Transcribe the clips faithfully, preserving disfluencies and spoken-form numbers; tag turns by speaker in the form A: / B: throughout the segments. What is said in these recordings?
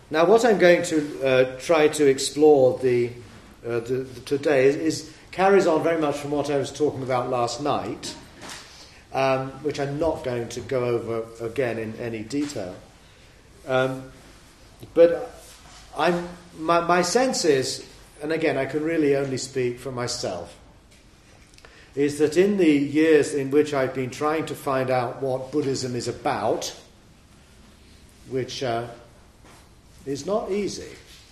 A: Now, what I'm going to uh, try to explore the, uh, the, the today is, is carries on very much from what I was talking about last night, um, which I'm not going to go over again in any detail. Um, but I'm my, my sense is, and again, I can really only speak for myself, is that in the years in which I've been trying to find out what Buddhism is about, which uh, is not easy,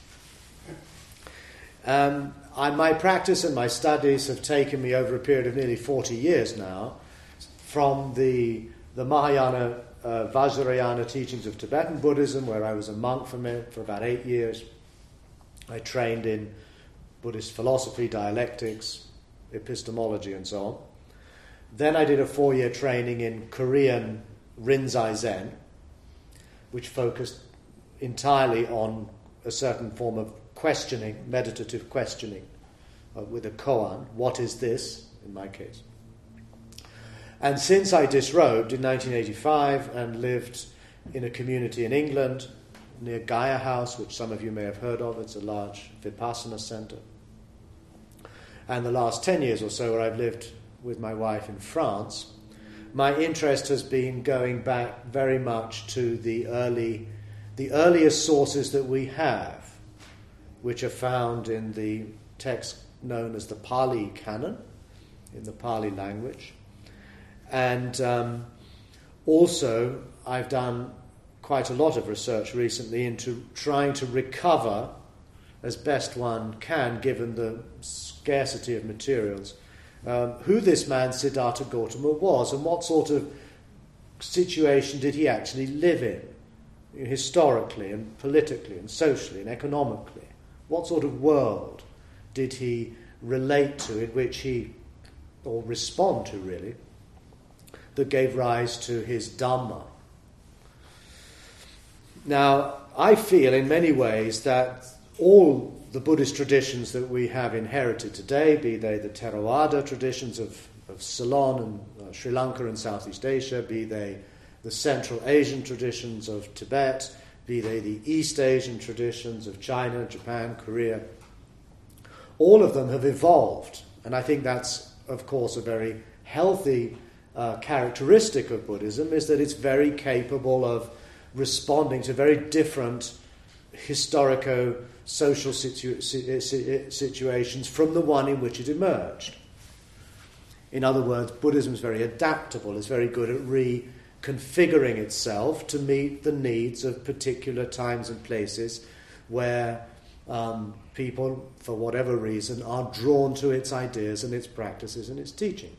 A: um, I, my practice and my studies have taken me over a period of nearly forty years now, from the the Mahayana uh, Vajrayana teachings of Tibetan Buddhism, where I was a monk for, me, for about eight years. I trained in Buddhist philosophy, dialectics, epistemology, and so on. Then I did a four-year training in Korean Rinzai Zen, which focused entirely on a certain form of questioning, meditative questioning, uh, with a koan, what is this, in my case. And since I disrobed in nineteen eighty-five and lived in a community in England near Gaia House, which some of you may have heard of, it's a large Vipassana centre, and the last ten years or so where I've lived with my wife in France, my interest has been going back very much to the early, the earliest sources that we have, which are found in the text known as the Pali Canon, in the Pali language. And um, also, I've done quite a lot of research recently into trying to recover, as best one can, given the scarcity of materials, um, who this man Siddhartha Gautama was and what sort of situation did he actually live in, historically and politically and socially and economically. What sort of world did he relate to, in which he, or respond to really, that gave rise to his Dhamma. Now, I feel in many ways that all the Buddhist traditions that we have inherited today, be they the Theravada traditions of, of Ceylon and uh, Sri Lanka and Southeast Asia, be they the Central Asian traditions of Tibet, be they the East Asian traditions of China, Japan, Korea, all of them have evolved. And I think that's, of course, a very healthy uh, characteristic of Buddhism, is that it's very capable of responding to very different historico-social situ- situations from the one in which it emerged. In other words, Buddhism is very adaptable, it's very good at reconfiguring itself to meet the needs of particular times and places where um, people, for whatever reason, are drawn to its ideas and its practices and its teaching.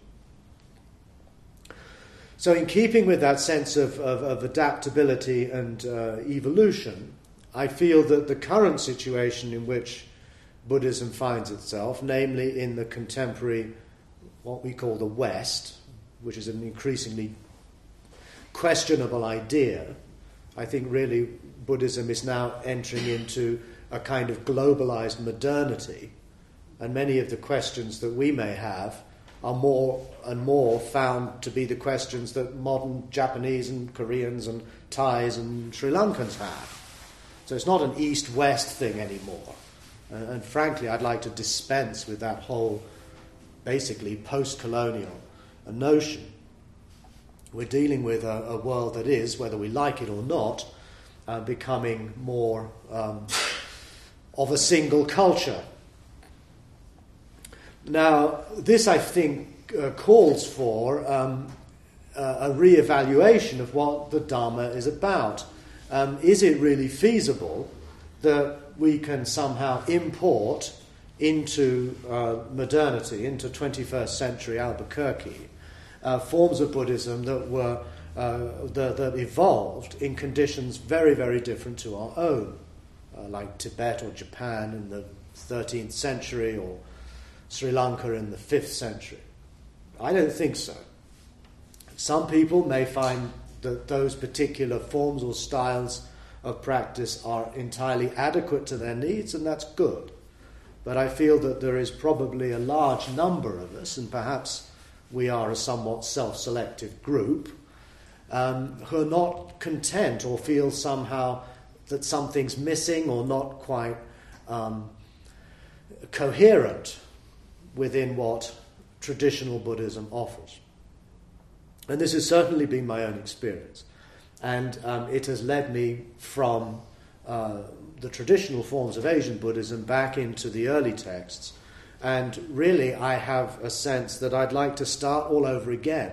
A: So in keeping with that sense of, of, of adaptability and uh, evolution, I feel that the current situation in which Buddhism finds itself, namely in the contemporary, what we call the West, which is an increasingly questionable idea, I think really Buddhism is now entering into a kind of globalized modernity, and many of the questions that we may have are more and more found to be the questions that modern Japanese and Koreans and Thais and Sri Lankans have. So it's not an East-West thing anymore. Uh, and frankly, I'd like to dispense with that whole, basically, post-colonial uh, notion. We're dealing with a, a world that is, whether we like it or not, uh, becoming more um, of a single culture. Now, this, I think, uh, calls for um, uh, a re-evaluation of what the Dhamma is about. Um, is it really feasible that we can somehow import into uh, modernity, into twenty-first century Albuquerque, uh, forms of Buddhism that were uh, that, that evolved in conditions very, very different to our own, uh, like Tibet or Japan in the thirteenth century, or Sri Lanka in the fifth century? I don't think so. Some people may find that those particular forms or styles of practice are entirely adequate to their needs, and that's good. But I feel that there is probably a large number of us, and perhaps we are a somewhat self-selective group, um, who are not content or feel somehow that something's missing or not quite um, coherent within what traditional Buddhism offers. And this has certainly been my own experience. And um, it has led me from uh, the traditional forms of Asian Buddhism back into the early texts. And really, I have a sense that I'd like to start all over again,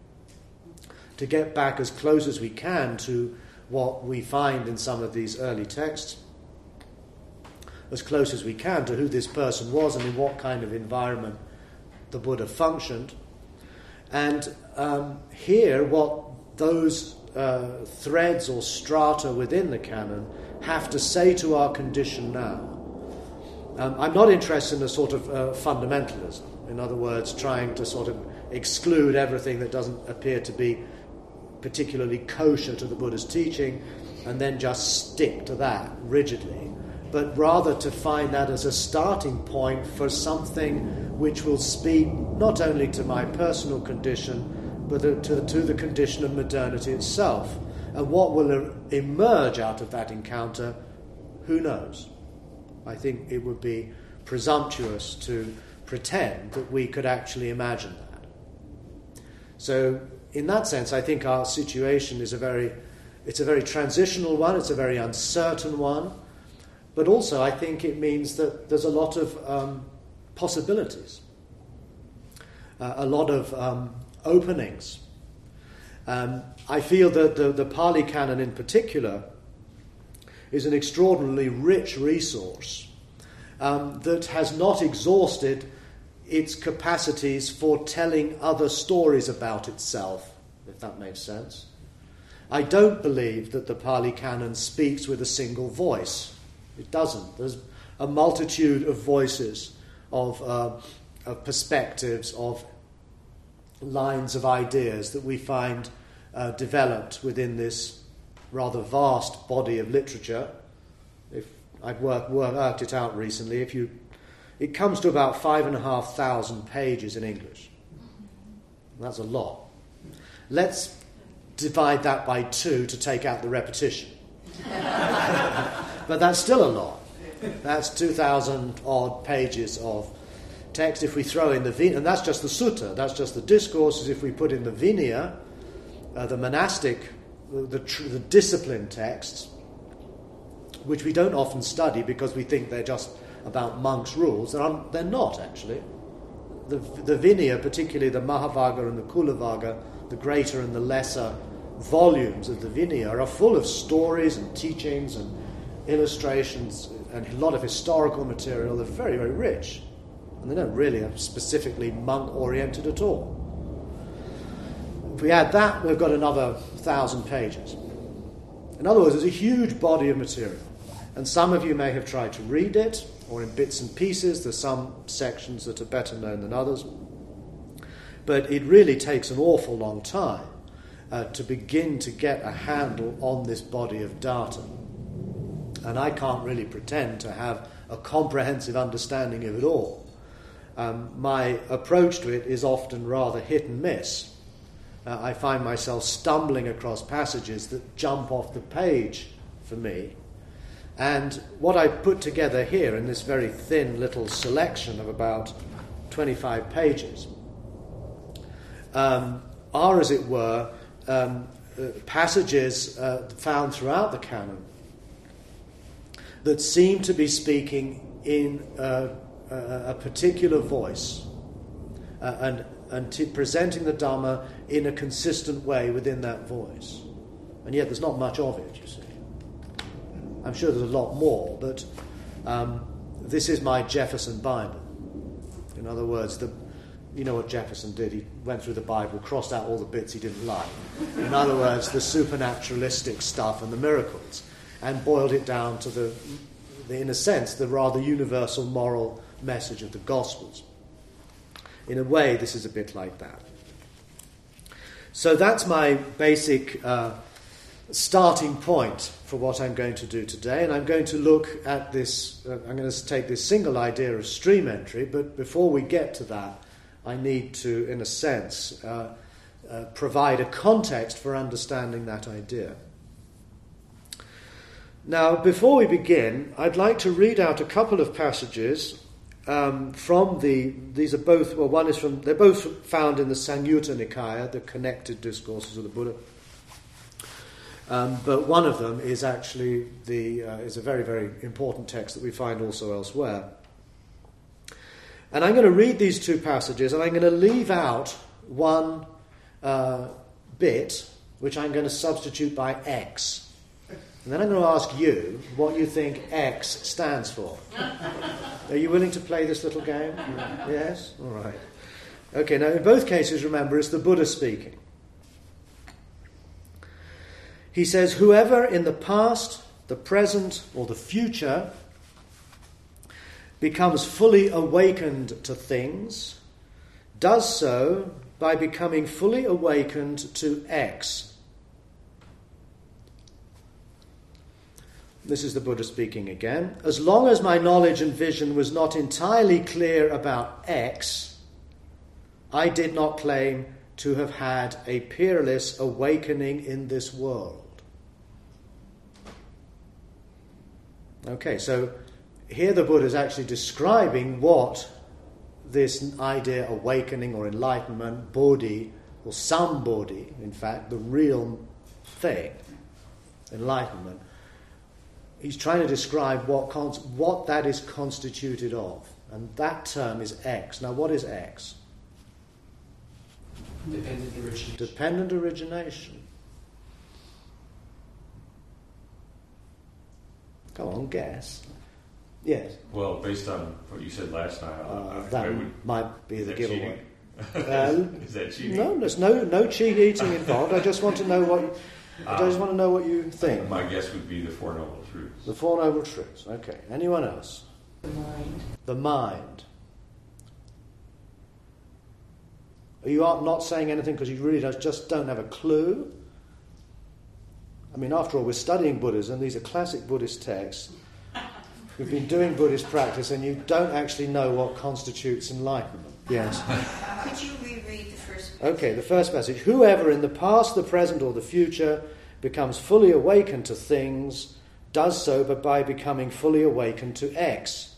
A: to get back as close as we can to what we find in some of these early texts, as close as we can to who this person was and in what kind of environment the Buddha functioned. And um, here, what those uh, threads or strata within the canon have to say to our condition now. Um, I'm not interested in a sort of uh, fundamentalism. In other words, trying to sort of exclude everything that doesn't appear to be particularly kosher to the Buddha's teaching and then just stick to that rigidly, but rather to find that as a starting point for something which will speak not only to my personal condition, but to, to the condition of modernity itself. And what will emerge out of that encounter, who knows? I think it would be presumptuous to pretend that we could actually imagine that. So, in that sense, I think our situation is a very, it's a very transitional one, it's a very uncertain one, but also I think it means that there's a lot of um, possibilities, uh, a lot of um, openings. Um, I feel that the, the Pali Canon in particular is an extraordinarily rich resource um, that has not exhausted its capacities for telling other stories about itself, if that makes sense. I don't believe that the Pali Canon speaks with a single voice. It doesn't. There's a multitude of voices, of, uh, of perspectives, of lines of ideas that we find uh, developed within this rather vast body of literature. If I've worked, worked it out recently, if you it comes to about five and a half thousand pages in English. That's a lot. Let's divide that by two to take out the repetition. But that's still a lot. That's two thousand odd pages of text. If we throw in the Vinaya, and that's just the sutta, that's just the discourses. If we put in the Vinaya, uh, the monastic, the, the, the discipline texts, which we don't often study because we think they're just about monks' rules. They're, un- they're not, actually. The, the Vinaya, particularly the Mahavagga and the Kulavagga, the greater and the lesser volumes of the Vinaya, are full of stories and teachings and illustrations and a lot of historical material. They're very, very rich. And they don't really are specifically monk-oriented at all. If we add that, we've got another thousand pages. In other words, there's a huge body of material. And some of you may have tried to read it, or in bits and pieces. There's some sections that are better known than others. But it really takes an awful long time uh, to begin to get a handle on this body of data. And I can't really pretend to have a comprehensive understanding of it all. Um, my approach to it is often rather hit and miss. Uh, I find myself stumbling across passages that jump off the page for me. And what I put together here in this very thin little selection of about twenty-five pages um, are, as it were, um, uh, passages uh, found throughout the canon that seem to be speaking in uh, a, a particular voice uh, and, and t- presenting the Dhamma in a consistent way within that voice. And yet there's not much of it, you see. I'm sure there's a lot more, but um, this is my Jefferson Bible. In other words, the, you know what Jefferson did? He went through the Bible, crossed out all the bits he didn't like. In other words, the supernaturalistic stuff and the miracles, and boiled it down to the, the, in a sense, the rather universal moral message of the Gospels. In a way, this is a bit like that. So that's my basic uh, starting point for what I'm going to do today, and I'm going to look at this, uh, I'm going to take this single idea of stream entry, but before we get to that, I need to, in a sense, uh, uh, provide a context for understanding that idea. Now, before we begin, I'd like to read out a couple of passages um, from the. These are both. Well, one is from. They're both found in the Samyutta Nikaya, the connected discourses of the Buddha. Um, but one of them is actually the uh, is a very very important text that we find also elsewhere. And I'm going to read these two passages, and I'm going to leave out one uh, bit, which I'm going to substitute by X. And then I'm going to ask you what you think X stands for. Are you willing to play this little game? Yes? All right. Okay, now in both cases, remember, it's the Buddha speaking. He says, whoever in the past, the present, or the future becomes fully awakened to things, does so by becoming fully awakened to X. This is the Buddha speaking again. As long as my knowledge and vision was not entirely clear about X, I did not claim to have had a peerless awakening in this world. Okay, so here the Buddha is actually describing what this idea, awakening or enlightenment, bodhi, or sambodhi, in fact, the real thing, enlightenment. He's trying to describe what cons- what that is constituted of. And that term is X. Now, what is X?
B: Dependent origination.
A: Dependent origination. Come on, guess. Yes.
C: Well, based on what you said last night,
A: Uh,
C: I,
A: that
C: I would,
A: might be the giveaway.
C: Um, is that cheating?
A: No, there's no no cheat eating involved. I just want to know what I just want to know what you think.
C: My guess would be the Four Noble Truths.
A: The Four Noble Truths. Okay. Anyone else?
D: The mind.
A: The mind. Are you not saying anything because you really just don't have a clue? I mean, after all, we're studying Buddhism. These are classic Buddhist texts. We've been doing Buddhist practice, and you don't actually know what constitutes enlightenment. Yes.
D: Could you reread the first passage?
A: Okay, the first passage. Whoever in the past, the present, or the future becomes fully awakened to things does so but by becoming fully awakened to X.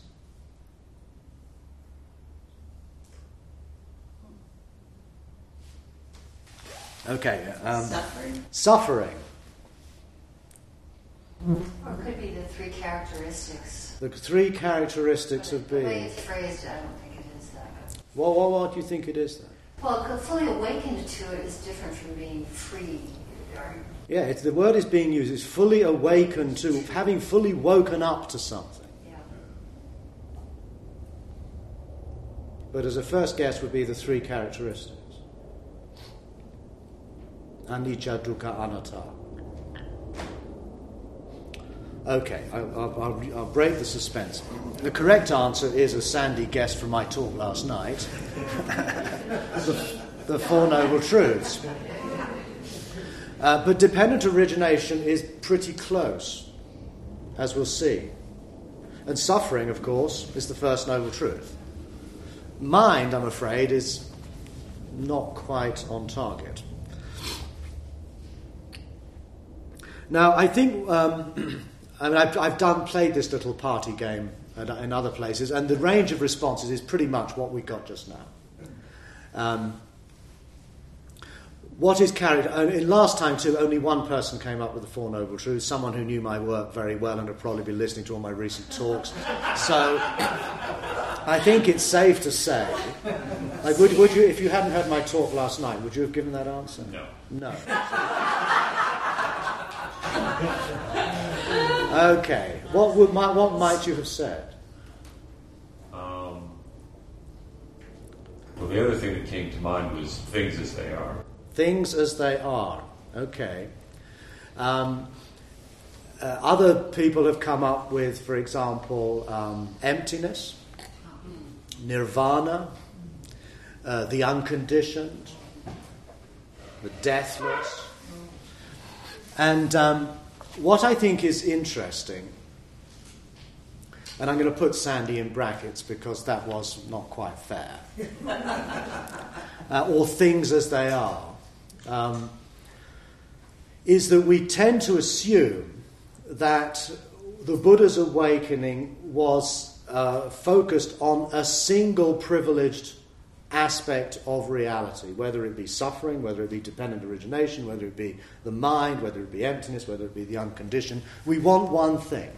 A: Okay. Um,
D: Suffering?
A: Suffering.
E: Or it could be the three characteristics.
A: The three characteristics of
E: The way
A: being.
E: it's phrased, I don't think it is that.
A: Well, what, what do you think it is then?
E: Well, fully awakened to it is different from being free. Or,
A: Yeah, it's, the word is being used. It's fully awakened to, having fully woken up to something.
E: yeah.
A: But as a first guess would be the three characteristics. Anicca, dukkha, anatta. Okay, I'll, I'll, I'll break the suspense. The correct answer is, as Sandy guessed from my talk last night, the, the Four Noble Truths. Uh, but dependent origination is pretty close, as we'll see. And suffering, of course, is the first Noble Truth. Mind, I'm afraid, is not quite on target. Now, I think... Um, I mean, I've, I've done played this little party game at, in other places, and the range of responses is pretty much what we got just now. Um, what is carried... In last time, too, only one person came up with the Four Noble Truths, someone who knew my work very well and had probably been listening to all my recent talks. So, I think it's safe to say... Like, would, would you, if you hadn't heard my talk last night, would you have given that answer?
C: No.
A: No. Okay. What would my, what might you have said?
C: Um, well, the other thing that came to mind was things as they are.
A: Things as they are. Okay. Um, uh, other people have come up with, for example, um, emptiness, nirvana, uh, the unconditioned, the deathless. And um, what I think is interesting, and I'm going to put Sandy in brackets because that was not quite fair, uh, or things as they are, um, is that we tend to assume that the Buddha's awakening was uh, focused on a single privileged aspect of reality, whether it be suffering, whether it be dependent origination, whether it be the mind, whether it be emptiness, whether it be the unconditioned. We want one thing.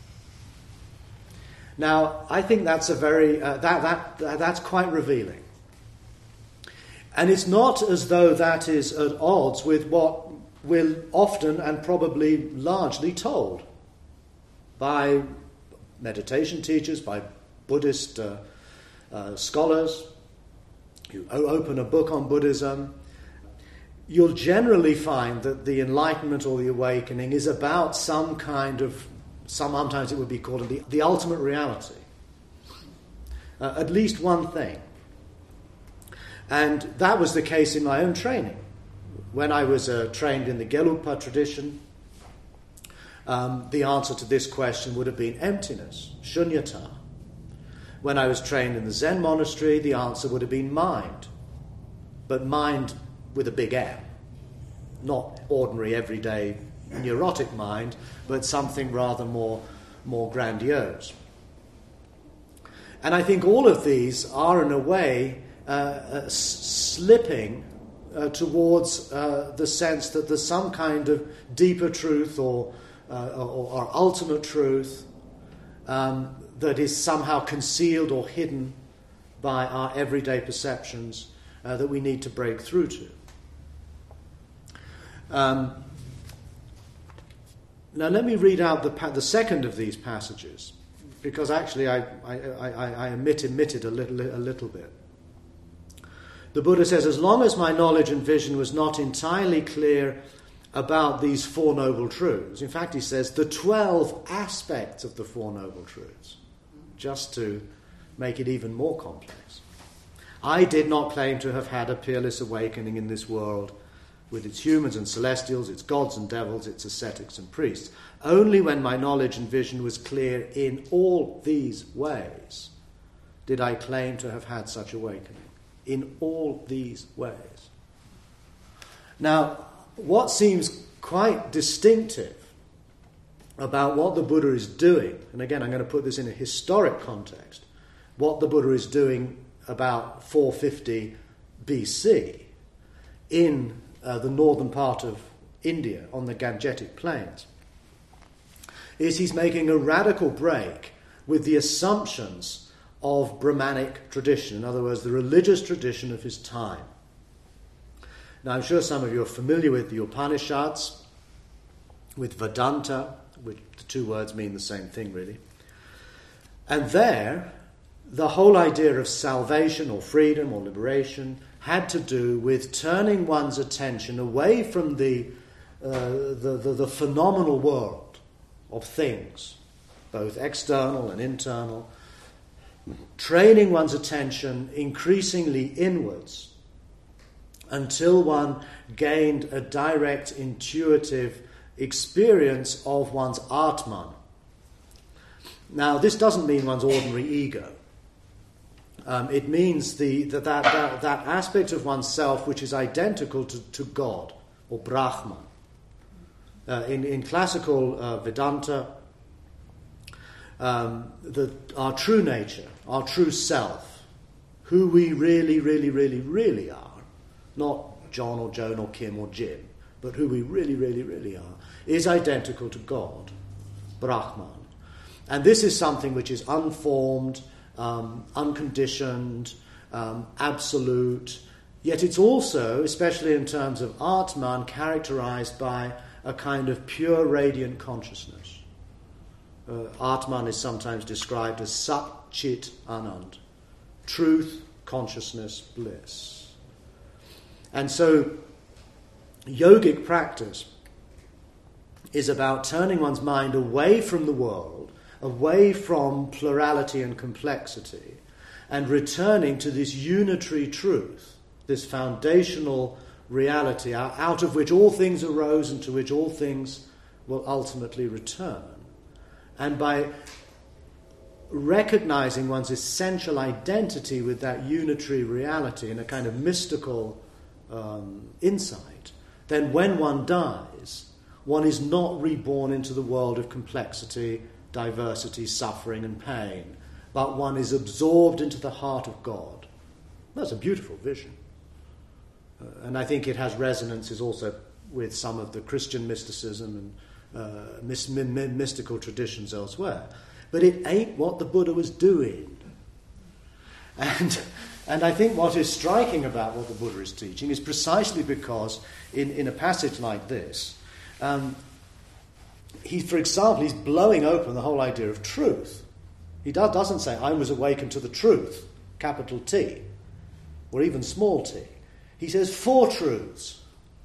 A: Now, I think that's a very uh, that that that's quite revealing, and it's not as though that is at odds with what we're often and probably largely told by meditation teachers, by Buddhist uh, uh, scholars. You open a book on Buddhism, you'll generally find that the enlightenment or the awakening is about some kind of, sometimes it would be called the, the ultimate reality. Uh, at least one thing. And that was the case in my own training. When I was uh, trained in the Gelugpa tradition, um, the answer to this question would have been emptiness, shunyata. When I was trained in the Zen monastery, the answer would have been mind. But mind with a big M. Not ordinary, everyday, neurotic mind, but something rather more, more grandiose. And I think all of these are, in a way, uh, uh, s- slipping uh, towards uh, the sense that there's some kind of deeper truth or, uh, or, or ultimate truth um, that is somehow concealed or hidden by our everyday perceptions uh, that we need to break through to. Um, now let me read out the, pa- the second of these passages, because actually I, I, I, I omit, omitted a little, a little bit. The Buddha says, as long as my knowledge and vision was not entirely clear about these Four Noble Truths, in fact he says the twelve aspects of the Four Noble Truths, just to make it even more complex. I did not claim to have had a peerless awakening in this world with its humans and celestials, its gods and devils, its ascetics and priests. Only when my knowledge and vision was clear in all these ways did I claim to have had such awakening. In all these ways. Now, what seems quite distinctive about what the Buddha is doing, and again I'm going to put this in a historic context, what the Buddha is doing about four fifty B C in uh, the northern part of India on the Gangetic Plains, is he's making a radical break with the assumptions of Brahmanic tradition, in other words, the religious tradition of his time. Now I'm sure some of you are familiar with the Upanishads, with Vedanta, which the two words mean the same thing really. And there, the whole idea of salvation or freedom or liberation had to do with turning one's attention away from the, uh, the, the, the phenomenal world of things, both external and internal, training one's attention increasingly inwards until one gained a direct, intuitive experience of one's Atman. Now, this doesn't mean one's ordinary ego. Um, it means the, that, that, that, that aspect of oneself which is identical to, to God, or Brahman. Uh, in, in classical uh, Vedanta, um, the, our true nature, our true self, who we really, really, really, really are, not John or Joan or Kim or Jim, but who we really, really, really are, is identical to God, Brahman. And this is something which is unformed, um, unconditioned, um, absolute, yet it's also, especially in terms of Atman, characterized by a kind of pure, radiant consciousness. Uh, Atman is sometimes described as Sat Chit Anand, truth, consciousness, bliss. And so, yogic practice is about turning one's mind away from the world, away from plurality and complexity, and returning to this unitary truth, this foundational reality out of which all things arose and to which all things will ultimately return. And by recognizing one's essential identity with that unitary reality in a kind of mystical um, insight, then when one dies, one is not reborn into the world of complexity, diversity, suffering and pain, but one is absorbed into the heart of God. That's a beautiful vision. Uh, and I think it has resonances also with some of the Christian mysticism and uh, mis- my- mystical traditions elsewhere. But it ain't what the Buddha was doing. And, and I think what is striking about what the Buddha is teaching is precisely because in, in a passage like this, um, he, for example, he's blowing open the whole idea of truth. He do, doesn't say, I was awakened to the truth, capital T, or even small t. He says four truths.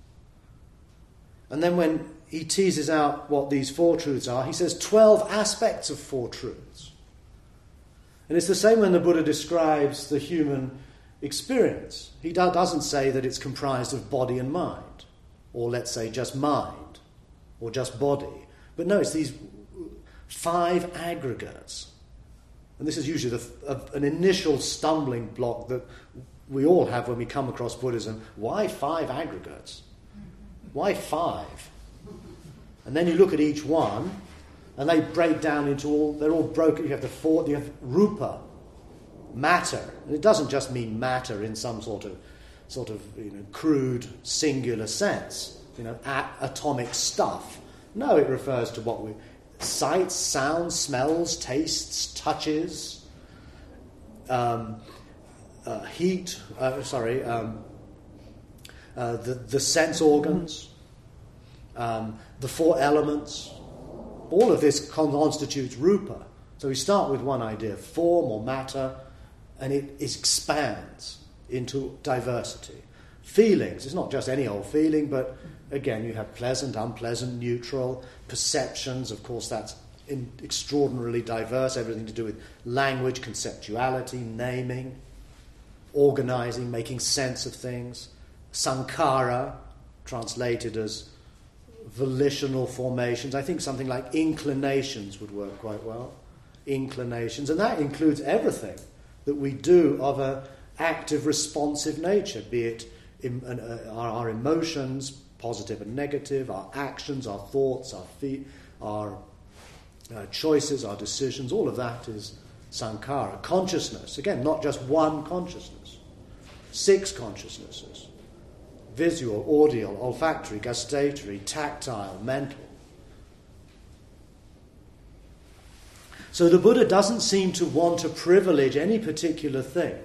A: And then when he teases out what these four truths are, he says twelve aspects of four truths. And it's the same when the Buddha describes the human experience. He do, doesn't say that it's comprised of body and mind, or let's say just mind, or just body. But no, it's these five aggregates. And this is usually the, a, an initial stumbling block that we all have when we come across Buddhism. Why five aggregates? Why five? And then you look at each one, and they break down into all, they're all broken. You have the four, you have rupa, matter. And it doesn't just mean matter in some sort of sort of you know, crude, singular sense, you know, a- atomic stuff. No, it refers to what we, sights, sounds, smells, tastes, touches, um, uh, heat, uh, sorry, um, uh, the, the sense organs, um, the four elements. All of this constitutes rupa. So we start with one idea, form or matter, and it expands into diversity. Feelings, it's not just any old feeling, but again, you have pleasant, unpleasant, neutral. Perceptions, of course, that's in extraordinarily diverse, everything to do with language, conceptuality, naming, organizing, making sense of things. Sankhara, translated as volitional formations. I think something like inclinations would work quite well. Inclinations, and that includes everything that we do of an active, responsive nature, be it in, uh, our, our emotions, positive and negative, our actions, our thoughts, our feet, our uh, choices, our decisions. All of that is sankhara. Consciousness, again, not just one consciousness, six consciousnesses: visual, audio, olfactory, gustatory, tactile, mental. So the Buddha doesn't seem to want to privilege any particular thing.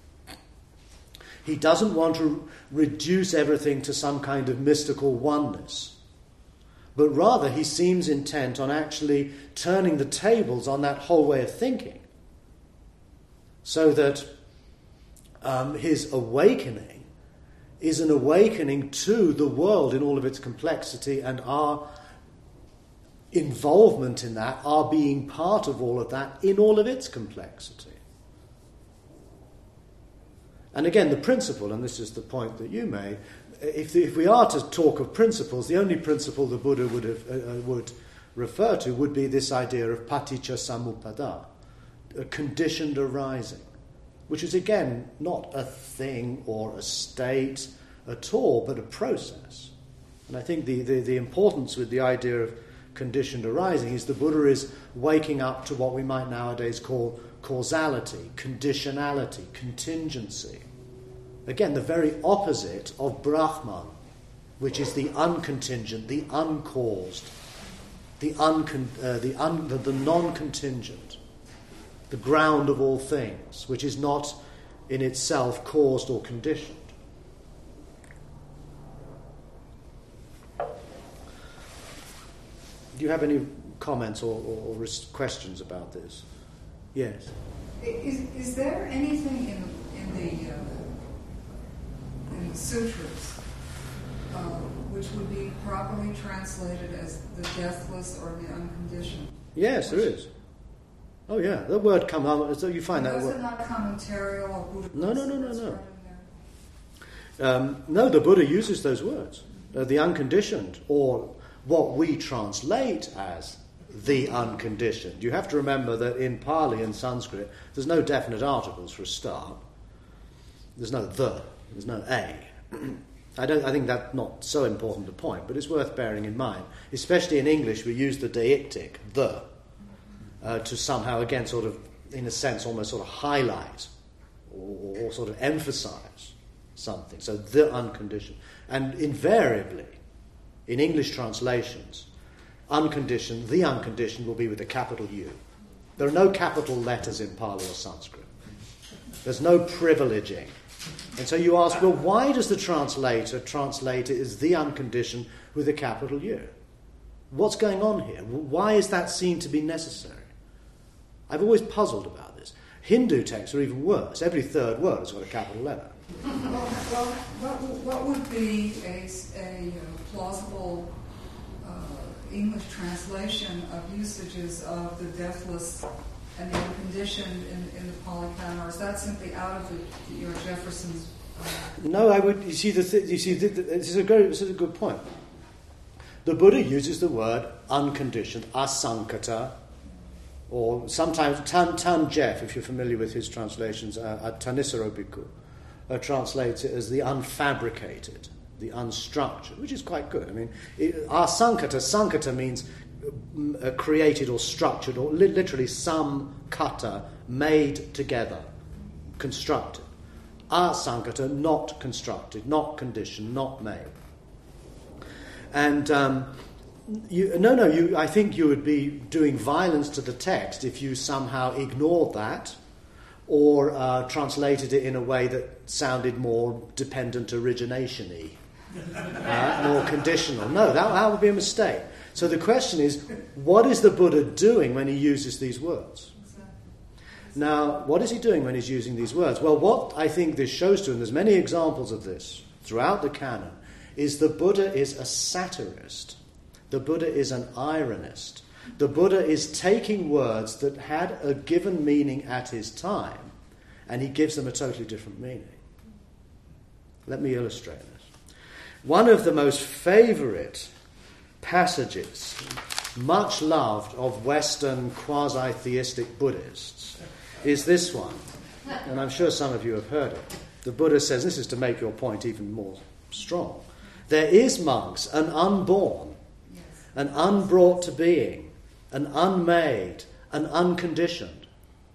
A: He doesn't want to reduce everything to some kind of mystical oneness. But rather he seems intent on actually turning the tables on that whole way of thinking, so that um, his awakening is an awakening to the world in all of its complexity, and our involvement in that, our being part of all of that in all of its complexity. And again, the principle, and this is the point that you made, if, the, if we are to talk of principles, the only principle the Buddha would, have, uh, would refer to would be this idea of paticca samuppada, a conditioned arising, which is again not a thing or a state at all, but a process. And I think the, the, the importance with the idea of conditioned arising is the Buddha is waking up to what we might nowadays call causality, conditionality, contingency. Again, the very opposite of Brahman, which is the uncontingent, the uncaused, the, uncon- uh, the, un- the, the non-contingent, the ground of all things, which is not in itself caused or conditioned. Do you have any comments or, or, or questions about this? Yes.
B: Is, is there anything in the, in the, uh, in the sutras uh, which would be properly translated as the deathless or the unconditioned?
A: Yes, which, there is. Oh yeah, the word come out. So you find that
B: word.
A: Is
B: it not commentarial or Buddhist?
A: No, no, no, no, no. Um, no, the Buddha uses those words, uh, the unconditioned, or what we translate as the unconditioned. You have to remember that in Pali and Sanskrit, there's no definite articles for a start. There's no the, there's no a. I don't. I think that's not so important a point, but it's worth bearing in mind. Especially in English, we use the deictic, the, uh, to somehow, again, sort of, in a sense, almost sort of highlight or, or sort of emphasize something. So the unconditioned. And invariably, in English translations, unconditioned, the unconditioned will be with a capital U. There are no capital letters in Pali or Sanskrit. There's no privileging. And so you ask, well, why does the translator translate it as the unconditioned with a capital U? What's going on here? Why is that seen to be necessary? I've always puzzled about this. Hindu texts are even worse. Every third word has got a capital letter.
B: Well, well what, what would be a, a plausible uh, English translation of usages of the deathless and the unconditioned in, in the Pali Canon, or is that simply out of the, your Jefferson's? Uh...
A: No, I would. You see, the th- you see, the, the, this is a very, this is a good point. The Buddha uses the word unconditioned, asankata, or sometimes Tan Tan Jeff, if you're familiar with his translations, uh, at Tanisaro Bhikkhu, uh, translates it as the unfabricated, the unstructured, which is quite good. I mean, it, asankata, sankata means uh, created or structured, or li- literally some kata made together, constructed. Asankata, not constructed, not conditioned, not made. And um, you, no, no, you, I think you would be doing violence to the text if you somehow ignored that or uh, translated it in a way that sounded more dependent origination-y, uh, more conditional. No, that, that would be a mistake. So the question is, what is the Buddha doing when he uses these words? Now, what is he doing when he's using these words? Well, what I think this shows to, and there's many examples of this throughout the canon, is the Buddha is a satirist. The Buddha is an ironist. The Buddha is taking words that had a given meaning at his time, and he gives them a totally different meaning. Let me illustrate this. One of the most favourite passages, much loved of Western quasi-theistic Buddhists, is this one. And I'm sure some of you have heard it. The Buddha says, this is to make your point even more strong. There is, monks, an unborn, yes, an unbrought to being, an unmade, an unconditioned.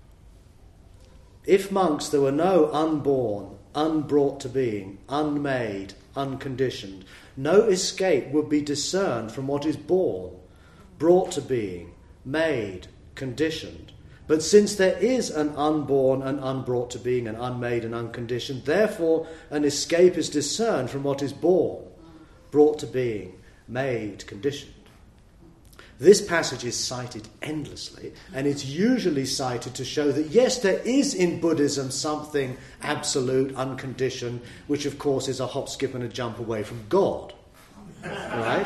A: If, monks, there were no unborn, unbrought to being, unmade, unconditioned, no escape would be discerned from what is born, brought to being, made, conditioned. But since there is an unborn and unbrought to being, an unmade and unconditioned, therefore an escape is discerned from what is born, brought to being, made, conditioned. This passage is cited endlessly, and it's usually cited to show that, yes, there is in Buddhism something absolute, unconditioned, which of course is a hop, skip and a jump away from God. Right?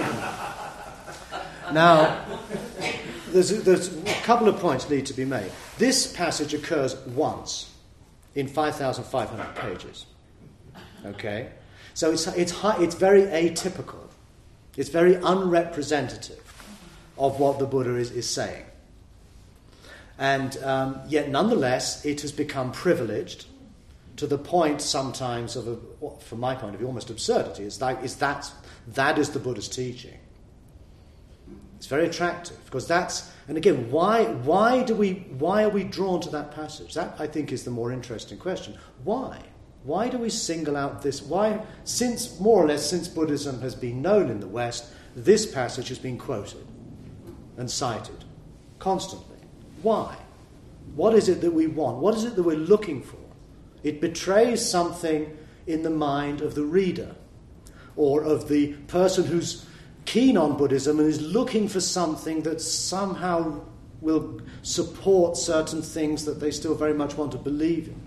A: Now, there's a, there's a couple of points need to be made. This passage occurs once in five thousand five hundred pages. Okay? So it's it's high, it's very atypical. It's very unrepresentative of what the Buddha is, is saying. And um, yet, nonetheless, it has become privileged to the point sometimes of, a, from my point of view, almost absurdity. It's like, is that, that is the Buddha's teaching. It's very attractive because that's, and again, why why do we why are we drawn to that passage? That, I think, is the more interesting question. Why? Why do we single out this? Why, since more or less since Buddhism has been known in the West, this passage has been quoted and cited constantly. Why? What is it that we want? What is it that we're looking for? It betrays something in the mind of the reader or of the person who's keen on Buddhism and is looking for something that somehow will support certain things that they still very much want to believe in.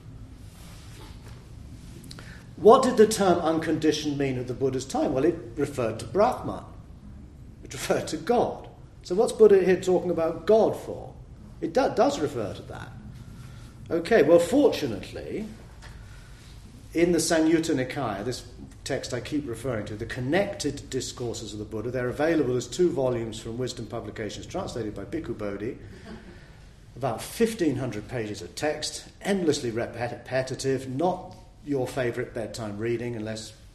A: What did the term unconditioned mean at the Buddha's time? Well, it referred to Brahman. It referred to God. So what's Buddha here talking about God for? It do- does refer to that. Okay, well, fortunately, in the Samyutta Nikaya, this text I keep referring to, the connected discourses of the Buddha, they're available as two volumes from Wisdom Publications, translated by Bhikkhu Bodhi. About fifteen hundred pages of text, endlessly repetitive, not your favourite bedtime reading, unless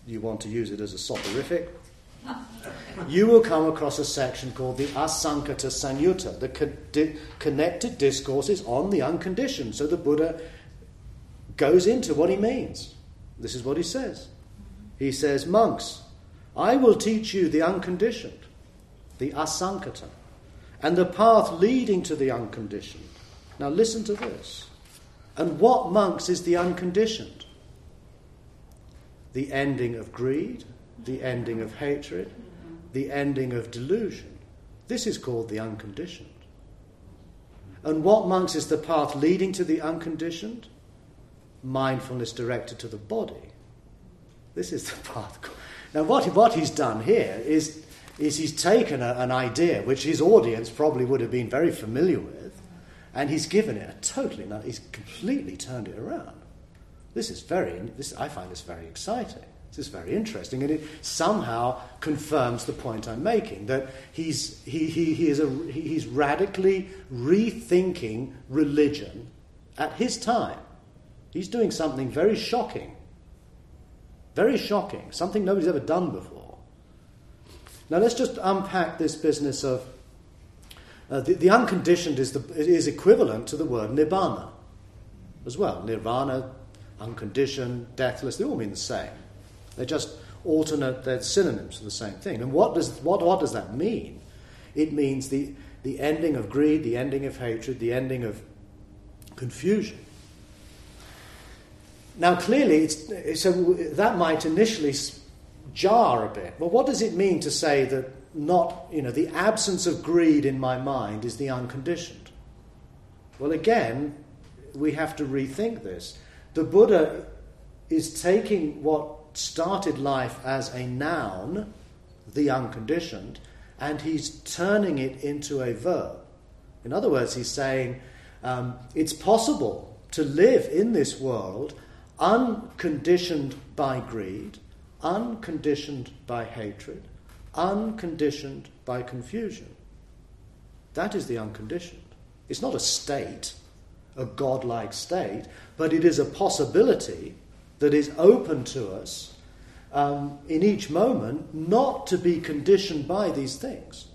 A: you want to use it as a soporific, you will come across a section called the Asankata Sanyutta, the co- di- connected discourses on the unconditioned. So the Buddha goes into what he means. This is what he says. He says, monks, I will teach you the unconditioned, the Asankata, and the path leading to the unconditioned. Now listen to this. And what, monks, is the unconditioned? The ending of greed, the ending of hatred, the ending of delusion. This is called the unconditioned. And what, monks, is the path leading to the unconditioned? Mindfulness directed to the body. This is the path. Now what, what he's done here is, is he's taken a, an idea which his audience probably would have been very familiar with, and he's given it a totally, he's completely turned it around. This is very, this, I find this very exciting. This is very interesting, and it somehow confirms the point I'm making, that he's, he, he, he is a, he's radically rethinking religion at his time. He's doing something very shocking. Very shocking. Something nobody's ever done before. Now let's just unpack this business of... Uh, the, the unconditioned is, the, is equivalent to the word nibbana as well. Nirvana, unconditioned, deathless, they all mean the same. They're just alternate, they're synonyms for the same thing. And what does what, what does that mean? It means the, the ending of greed, the ending of hatred, the ending of confusion. Now clearly, it's, so that might initially jar a bit. Well, what does it mean to say that not, you know, the absence of greed in my mind is the unconditioned? Well, again, we have to rethink this. The Buddha is taking what started life as a noun, the unconditioned, and he's turning it into a verb. In other words, he's saying um, it's possible to live in this world unconditioned by greed, unconditioned by hatred, unconditioned by confusion. That is the unconditioned. It's not a state, a godlike state, but it is a possibility that is open to us um, in each moment not to be conditioned by these things.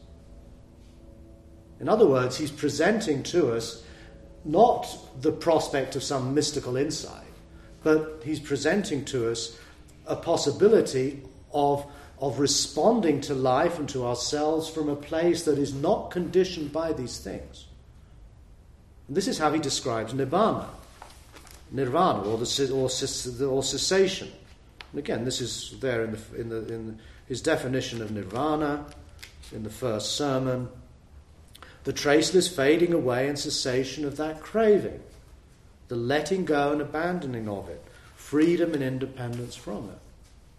A: In other words, he's presenting to us not the prospect of some mystical insight, but he's presenting to us a possibility of, of responding to life and to ourselves from a place that is not conditioned by these things. And this is how he describes nibbana, nirvana, or the or, or cessation. And again, this is there in the, in the in his definition of nirvana in the first sermon: the traceless fading away and cessation of that craving, the letting go and abandoning of it, freedom and independence from it.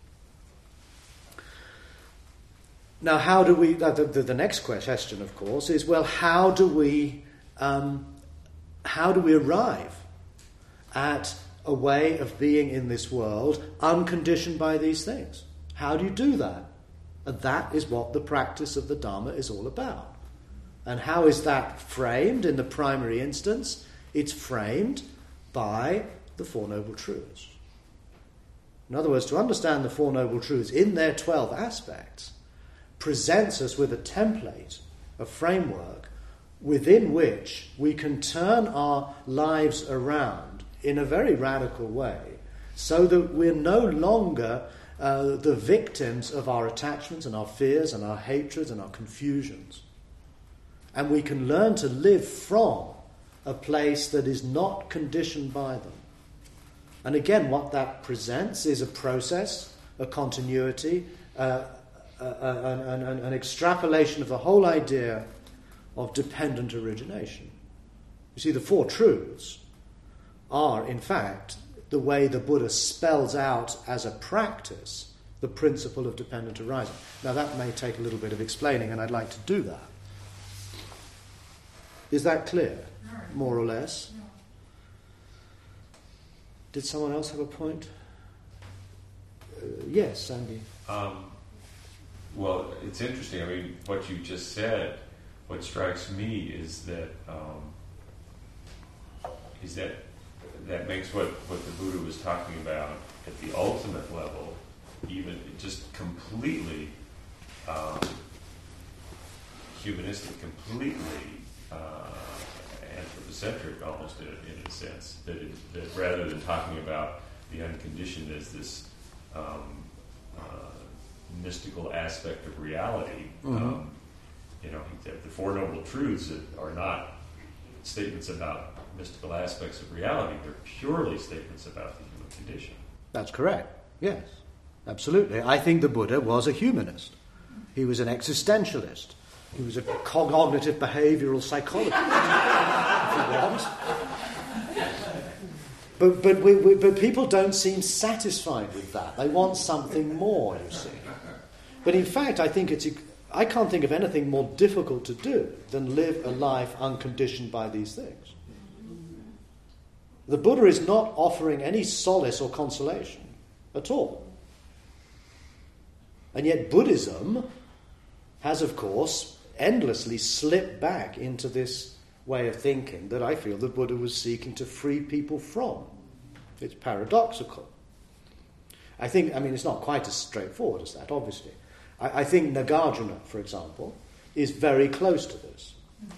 A: Now, how do we? The, the, the next question, of course, is well, how do we? Um, how do we arrive at a way of being in this world unconditioned by these things? How do you do that? And that is what the practice of the Dharma is all about. And how is that framed in the primary instance? It's framed by the Four Noble Truths. In other words, to understand the Four Noble Truths in their twelve aspects presents us with a template, a framework, within which we can turn our lives around in a very radical way so that we're no longer uh, the victims of our attachments and our fears and our hatreds and our confusions. And we can learn to live from a place that is not conditioned by them. And again, what that presents is a process, a continuity, uh, uh, uh, an, an, an extrapolation of the whole idea of dependent origination. You see, the Four Truths are, in fact, the way the Buddha spells out as a practice the principle of dependent arising. Now, that may take a little bit of explaining, and I'd like to do that. Is that clear, more or less? Did someone else have a point? Uh, yes, Sandy.
C: Um, well, it's interesting. I mean, what you just said, what strikes me is that um, is that that makes what, what the Buddha was talking about at the ultimate level even just completely um, humanistic, completely uh, anthropocentric, almost in, in a sense. That, it, that rather than talking about the unconditioned as this um, uh, mystical aspect of reality, mm-hmm. um, you know, the Four Noble Truths are not statements about mystical aspects of reality. They're purely statements about the human condition.
A: That's correct. Yes, absolutely. I think the Buddha was a humanist. He was an existentialist. He was a cognitive behavioral psychologist, if you want. But but we, we, but people don't seem satisfied with that. They want something more, you see. But in fact, I think it's. I can't think of anything more difficult to do than live a life unconditioned by these things. The Buddha is not offering any solace or consolation at all. And yet Buddhism has, of course, endlessly slipped back into this way of thinking that I feel the Buddha was seeking to free people from. It's paradoxical. I think, I mean, it's not quite as straightforward as that, obviously. I, I think Nagarjuna, for example, is very close to this.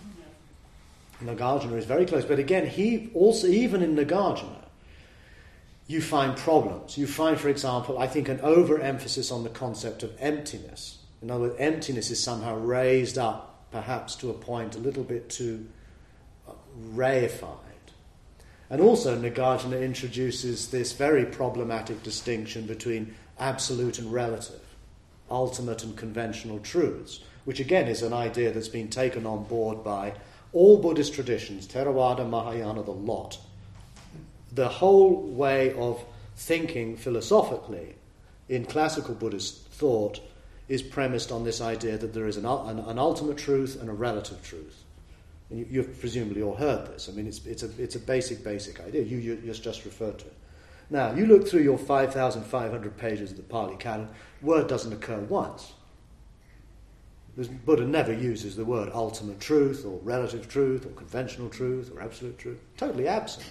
A: Nagarjuna is very close. But again, he also, even in Nagarjuna, you find problems. You find, for example, I think an overemphasis on the concept of emptiness. In other words, emptiness is somehow raised up, perhaps to a point a little bit too reified. And also Nagarjuna introduces this very problematic distinction between absolute and relative, ultimate and conventional truths, which again is an idea that's been taken on board by all Buddhist traditions, Theravada, Mahayana, the lot. The whole way of thinking philosophically in classical Buddhist thought is premised on this idea that there is an, an, an ultimate truth and a relative truth. And you, you've presumably all heard this. I mean, it's, it's, a, it's a basic, basic idea. You, you just, just referred to it. Now, you look through your five thousand five hundred pages of the Pali Canon, word doesn't occur once. The Buddha never uses the word ultimate truth or relative truth or conventional truth or absolute truth. Totally absent.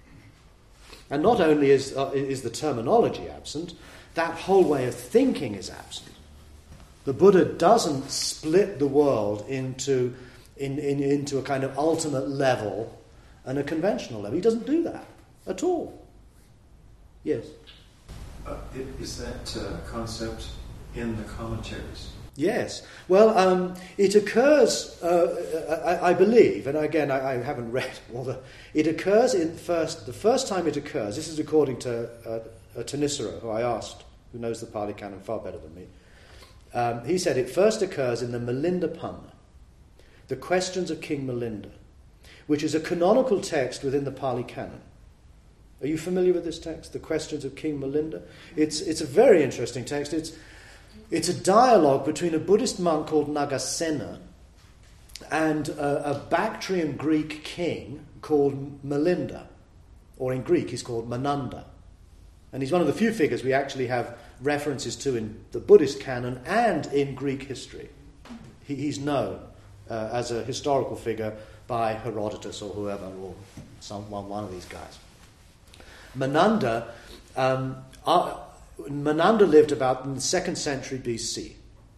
A: And not only is, uh, is the terminology absent, that whole way of thinking is absent. The Buddha doesn't split the world into, in, in, into a kind of ultimate level and a conventional level. He doesn't do that at all. Yes?
F: Uh, is that uh, concept in the commentaries?
A: Yes. Well, um, it occurs, uh, I, I believe, and again, I, I haven't read all the... It occurs in first... The first time it occurs, this is according to uh, Thanissaro, who I asked, who knows the Pali Canon far better than me. Um, he said it first occurs in the Milinda Panna, the Questions of King Milinda, which is a canonical text within the Pali Canon. Are you familiar with this text, the Questions of King Milinda? It's it's a very interesting text. It's it's a dialogue between a Buddhist monk called Nagasena and a, a Bactrian Greek king called Milinda, or in Greek he's called Mananda. And he's one of the few figures we actually have references to in the Buddhist canon and in Greek history. He, he's known uh, as a historical figure by Herodotus or whoever, or someone, one of these guys. Mananda, um, uh, Mananda lived about in the second century B C.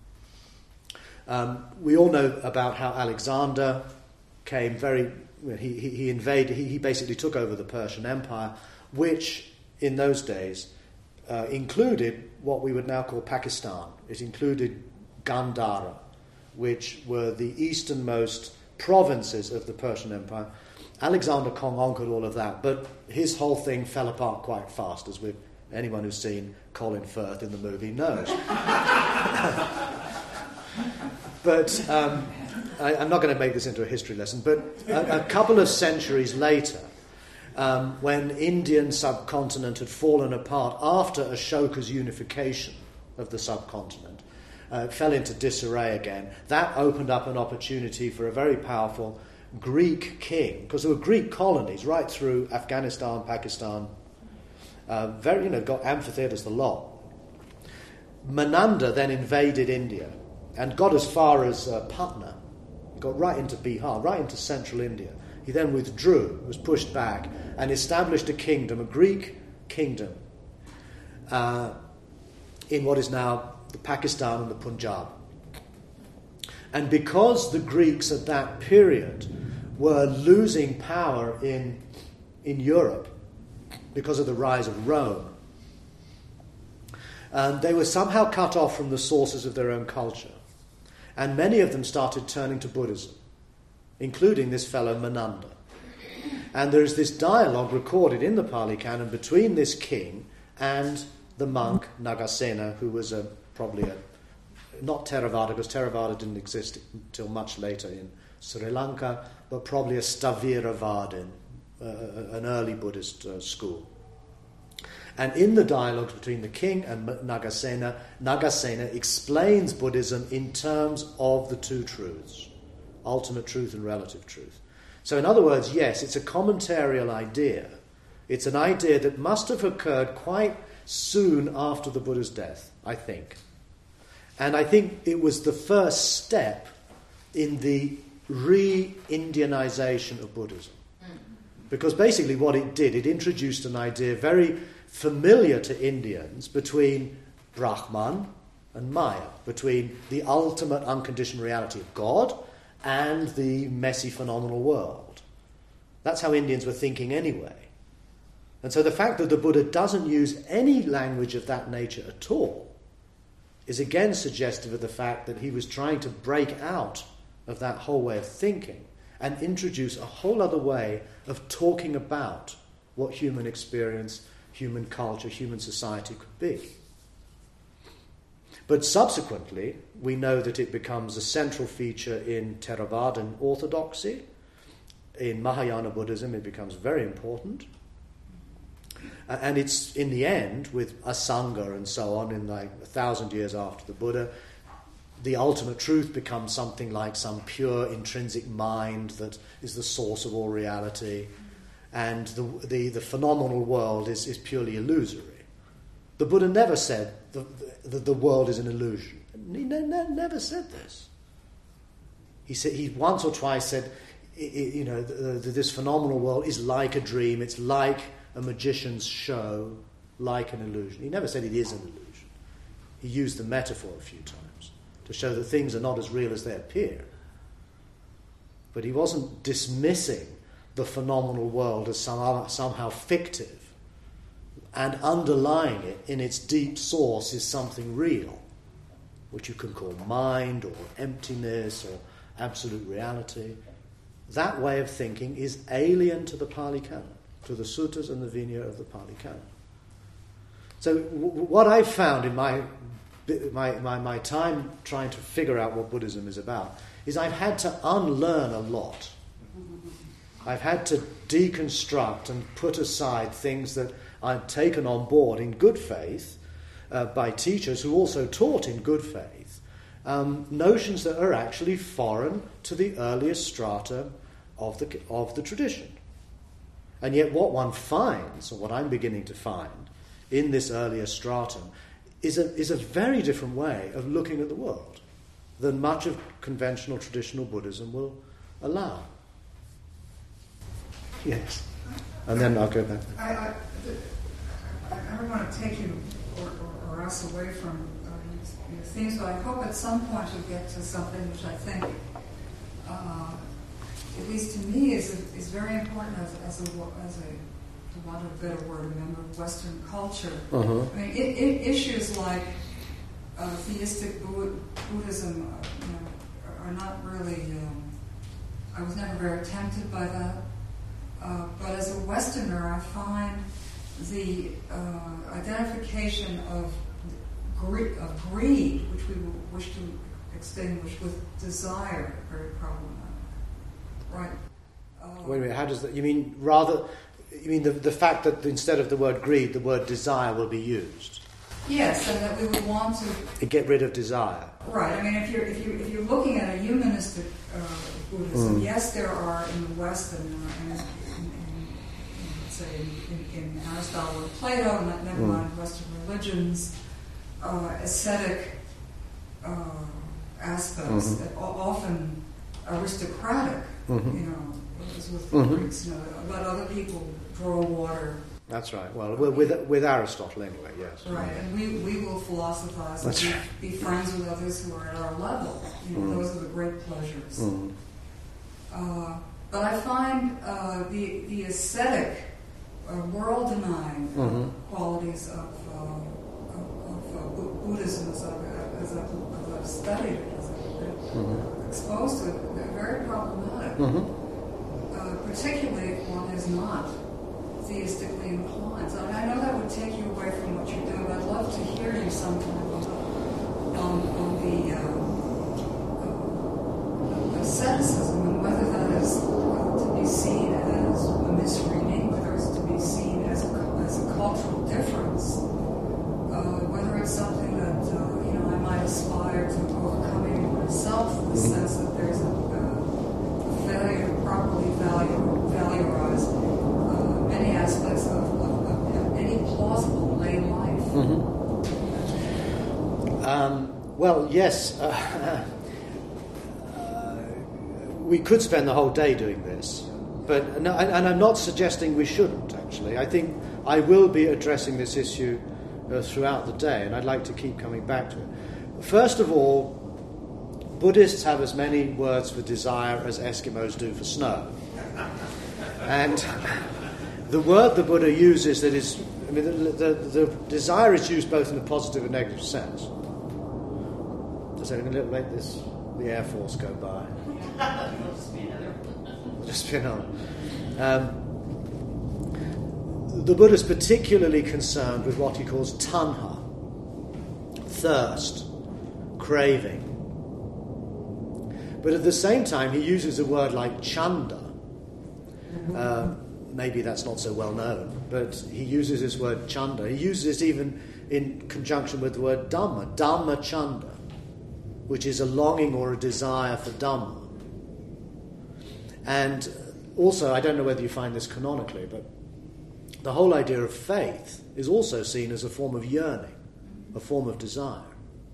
A: Um, we all know about how Alexander came very... He, he, he invaded, he, he basically took over the Persian Empire, which in those days uh, included what we would now call Pakistan. It included Gandhara, which were the easternmost provinces of the Persian Empire. Alexander conquered all of that, but his whole thing fell apart quite fast, as with anyone who's seen Colin Firth in the movie knows. But um, I, I'm not going to make this into a history lesson, but a, a couple of centuries later, um, when Indian subcontinent had fallen apart after Ashoka's unification of the subcontinent, uh, it fell into disarray again. That opened up an opportunity for a very powerful Greek king, because there were Greek colonies right through Afghanistan, Pakistan, uh, very, you know, got amphitheatres, the lot. Mananda then invaded India and got as far as uh, Patna. He got right into Bihar, right into central India. He then withdrew, was pushed back, and established a kingdom, a Greek kingdom, uh, in what is now the Pakistan and the Punjab. And because the Greeks at that period were losing power in, in Europe because of the rise of Rome, um, they were somehow cut off from the sources of their own culture. And many of them started turning to Buddhism, including this fellow Menanda. And there is this dialogue recorded in the Pali Canon between this king and the monk Nagasena, who was a, probably a, not Theravada, because Theravada didn't exist until much later in Sri Lanka, but probably a Sthaviravadin, uh, an early Buddhist uh, school. And in the dialogue between the king and Nagasena, Nagasena explains Buddhism in terms of the two truths, ultimate truth and relative truth. So in other words, yes, it's a commentarial idea. It's an idea that must have occurred quite soon after the Buddha's death, I think. And I think it was the first step in the re-Indianization of Buddhism. Because basically what it did, it introduced an idea very familiar to Indians between Brahman and Maya, between the ultimate unconditioned reality of God and the messy phenomenal world. That's how Indians were thinking anyway. And so the fact that the Buddha doesn't use any language of that nature at all is again suggestive of the fact that he was trying to break out of that whole way of thinking and introduce a whole other way of talking about what human experience, human culture, human society could be. But subsequently, we know that it becomes a central feature in Theravadan orthodoxy. In Mahayana Buddhism, it becomes very important. Uh, and it's, in the end, with Asanga and so on, in like a thousand years after the Buddha, the ultimate truth becomes something like some pure intrinsic mind that is the source of all reality, and the the, the phenomenal world is, is purely illusory. The Buddha never said that the, the world is an illusion. He ne- ne- never said this. He said he once or twice said, you know, the, the, this phenomenal world is like a dream. It's like a magician's show, like an illusion. He never said it is an illusion. He used the metaphor a few times to show that things are not as real as they appear. But he wasn't dismissing the phenomenal world as somehow, somehow fictive, and underlying it in its deep source is something real, which you can call mind or emptiness or absolute reality. That way of thinking is alien to the Pali Canon, to the suttas and the Vinaya of the Pali Canon. So w- what I've found in my, my, my, my time trying to figure out what Buddhism is about is I've had to unlearn a lot. I've had to deconstruct and put aside things that I'd taken on board in good faith uh, by teachers who also taught in good faith, um, notions that are actually foreign to the earliest strata of the of the tradition. And yet what one finds, or what I'm beginning to find, in this earlier stratum is a, is a very different way of looking at the world than much of conventional traditional Buddhism will allow. Yes. And then I'll go back.
B: I, I, I don't want to take you or, or, or us away from uh, your themes, but I hope at some point you'll get to something which I think, uh, at least to me, is a, is very important as, as a, as a, for want of a better word, a member of Western culture.
A: Uh-huh.
B: I mean, it, it, issues like uh, theistic Buddhism, uh, you know, are not really. Um, I was never very tempted by that. Uh, but as a Westerner, I find the uh, identification of, gre- of greed, which we wish to extinguish, with desire, very problematic. Right? Uh,
A: Wait a minute, how does that... You mean rather... You mean the, the fact that instead of the word greed, the word desire will be used?
B: Yes, and that we would want to...
A: To get rid of desire.
B: Right. I mean, if you're, if you if you're looking at a humanistic uh, Buddhism,
A: Mm.
B: yes, there are in the West and, uh, and say in, in Aristotle or Plato, not never mind mm. Western religions, uh, ascetic uh, aspects
A: mm-hmm.
B: that are often aristocratic,
A: mm-hmm.
B: you know, as with
A: mm-hmm.
B: the Greeks, you know, let other people draw water
A: That's right. Well, with with Aristotle anyway, yes.
B: Right, and we, we will philosophize and
A: That's
B: be, be friends with others who are at our level. You know,
A: Mm.
B: those are the great pleasures.
A: Mm.
B: Uh, but I find uh, the the ascetic, uh, world-denying uh,
A: Mhm.
B: qualities of, uh, of, of uh, Bu- Buddhism, as I've, as, I've, as I've studied it, as I've been
A: Mhm.
B: exposed to it, they're very problematic.
A: Mhm.
B: Uh, particularly if one is not theistically inclined. So I know that would take you away from what you're doing. I'd love to hear you sometime on, on, on the uh, uh, asceticism and whether that is uh, to be seen as a misreading, whether it's to be seen as a, as a cultural difference, uh, whether it's something that uh, you know I might aspire to overcoming in myself, in the sense that there's a, uh, a failure to properly value valorize uh, many aspects of, of, of any plausible lay life.
A: Mhm. Um, well, yes. Uh, uh, we could spend the whole day doing this, but no, and, and I'm not suggesting we shouldn't. Actually, I think I will be addressing this issue uh, throughout the day, and I'd like to keep coming back to it. First of all, Buddhists have as many words for desire as Eskimos do for snow. And the word the Buddha uses that is, I mean, the, the, the desire is used both in a positive and negative sense. Does anyone let this, the Air Force go by?
D: It'll just be another.
A: Just be another. Um, the Buddha's particularly concerned with what he calls tanha, thirst, craving. But at the same time, he uses a word like chanda. Uh, maybe that's not so well known, but he uses this word chanda. He uses it even in conjunction with the word dhamma, dhamma chanda, which is a longing or a desire for dhamma. And also, I don't know whether you find this canonically, but the whole idea of faith is also seen as a form of yearning, a form of desire.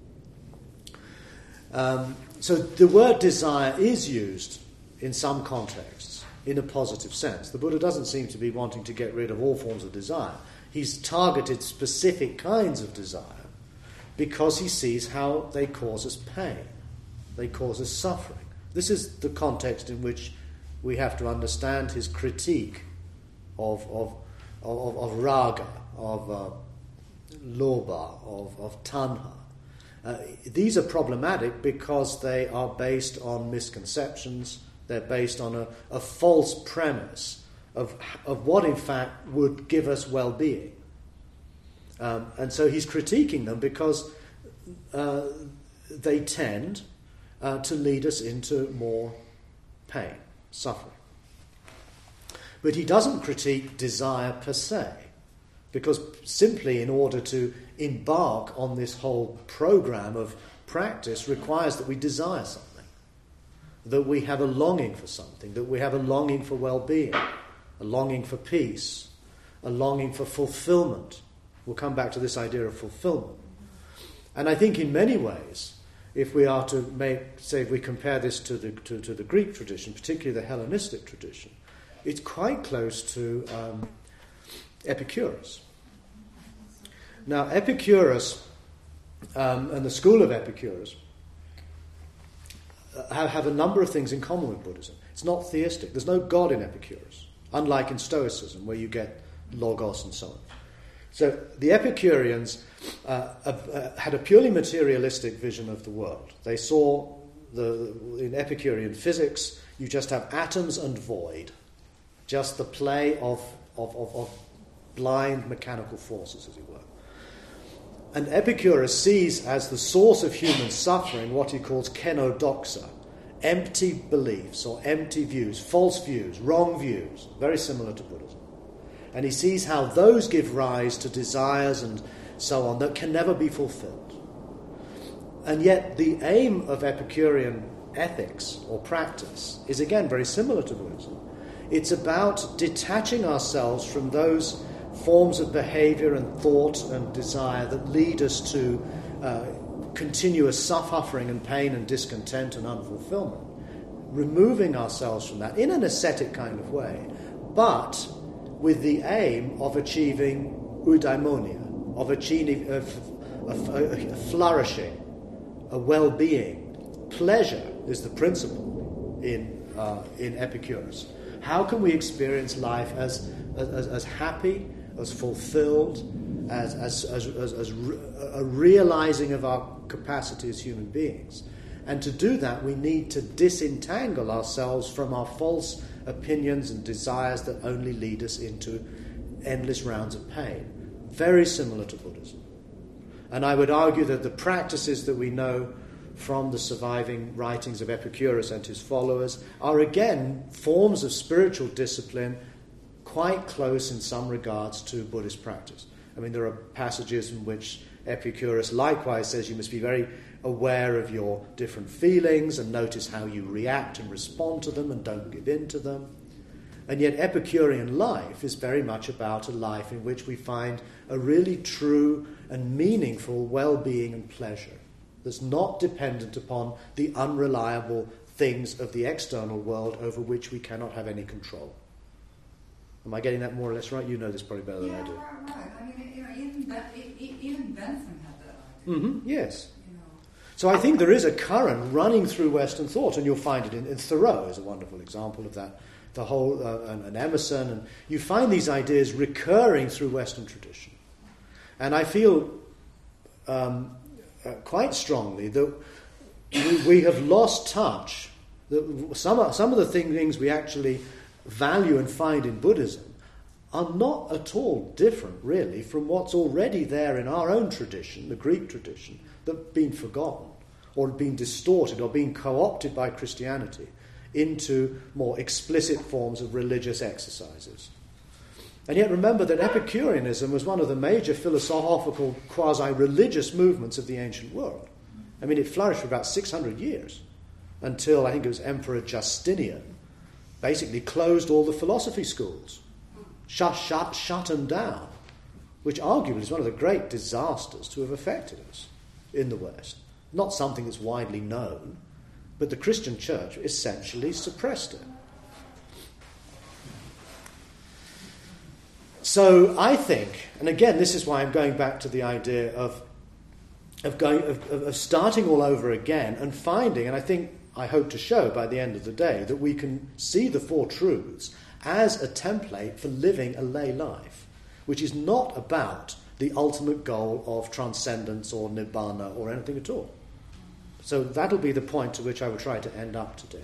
A: Um, so the word desire is used in some contexts in a positive sense. The Buddha doesn't seem to be wanting to get rid of all forms of desire. He's targeted specific kinds of desire because he sees how they cause us pain, they cause us suffering. This is the context in which we have to understand his critique of of of, of raga, of uh, lobha, of, of tanha. Uh, these are problematic because they are based on misconceptions. They're based on a, a false premise of of what in fact would give us well-being. Um, and so he's critiquing them because uh, they tend uh, to lead us into more pain, suffering. But he doesn't critique desire per se, because simply in order to embark on this whole program of practice requires that we desire something, that we have a longing for something, that we have a longing for well-being, a longing for peace, a longing for fulfillment. We'll come back to this idea of fulfillment. And I think in many ways, if we are to make, say, if we compare this to the to, to the Greek tradition, particularly the Hellenistic tradition, it's quite close to um, Epicurus. Now, Epicurus um, and the school of Epicurus have, have a number of things in common with Buddhism. It's not theistic. There's no God in Epicurus, unlike in Stoicism, where you get logos and so on. So the Epicureans uh, uh, had a purely materialistic vision of the world. They saw, the in Epicurean physics, you just have atoms and void, just the play of, of, of, of blind mechanical forces, as it were. And Epicurus sees as the source of human suffering what he calls kenodoxa, empty beliefs or empty views, false views, wrong views, very similar to Buddhism. And he sees how those give rise to desires and so on that can never be fulfilled. And yet the aim of Epicurean ethics or practice is again very similar to Buddhism. It's about detaching ourselves from those forms of behavior and thought and desire that lead us to uh, continuous suffering and pain and discontent and unfulfillment. Removing ourselves from that in an ascetic kind of way, but with the aim of achieving eudaimonia, of achieving of, of, of, of flourishing, a well-being. Pleasure is the principle in uh, in Epicurus. How can we experience life as as, as happy, as fulfilled, as as as, as, as re- a realizing of our capacity as human beings? And to do that, we need to disentangle ourselves from our false opinions and desires that only lead us into endless rounds of pain. Very similar to Buddhism. And I would argue that the practices that we know from the surviving writings of Epicurus and his followers are again forms of spiritual discipline quite close in some regards to Buddhist practice. I mean, there are passages in which Epicurus likewise says you must be very aware of your different feelings and notice how you react and respond to them and don't give in to them. And yet Epicurean life is very much about a life in which we find a really true and meaningful well-being and pleasure that's not dependent upon the unreliable things of the external world over which we cannot have any control. Am I getting that more or less right? You know this probably better than
B: yeah,
A: I do.
B: right, right. I mean, you know, even, Ben- even Bentham had that idea.
A: Mm-hmm. Yes.
B: You know.
A: So I think there is a current running through Western thought, and you'll find it in, in Thoreau is a wonderful example of that. The whole, uh, and, and Emerson, and you find these ideas recurring through Western tradition. And I feel um, uh, quite strongly that we, we have lost touch. That some, some of the things we actually value and find in Buddhism are not at all different, really, from what's already there in our own tradition, the Greek tradition, that have been forgotten, or been distorted, or been co-opted by Christianity into more explicit forms of religious exercises. And yet remember that Epicureanism was one of the major philosophical quasi-religious movements of the ancient world. I mean, it flourished for about six hundred years, until I think it was Emperor Justinian basically closed all the philosophy schools, shut, shut, shut them down, which arguably is one of the great disasters to have affected us in the West. Not something that's widely known, but the Christian church essentially suppressed it. So I think, and again, this is why I'm going back to the idea of of going of, of starting all over again and finding, and I think I hope to show by the end of the day, that we can see the Four Truths as a template for living a lay life, which is not about the ultimate goal of transcendence or nibbana or anything at all. So that'll be the point to which I will try to end up today.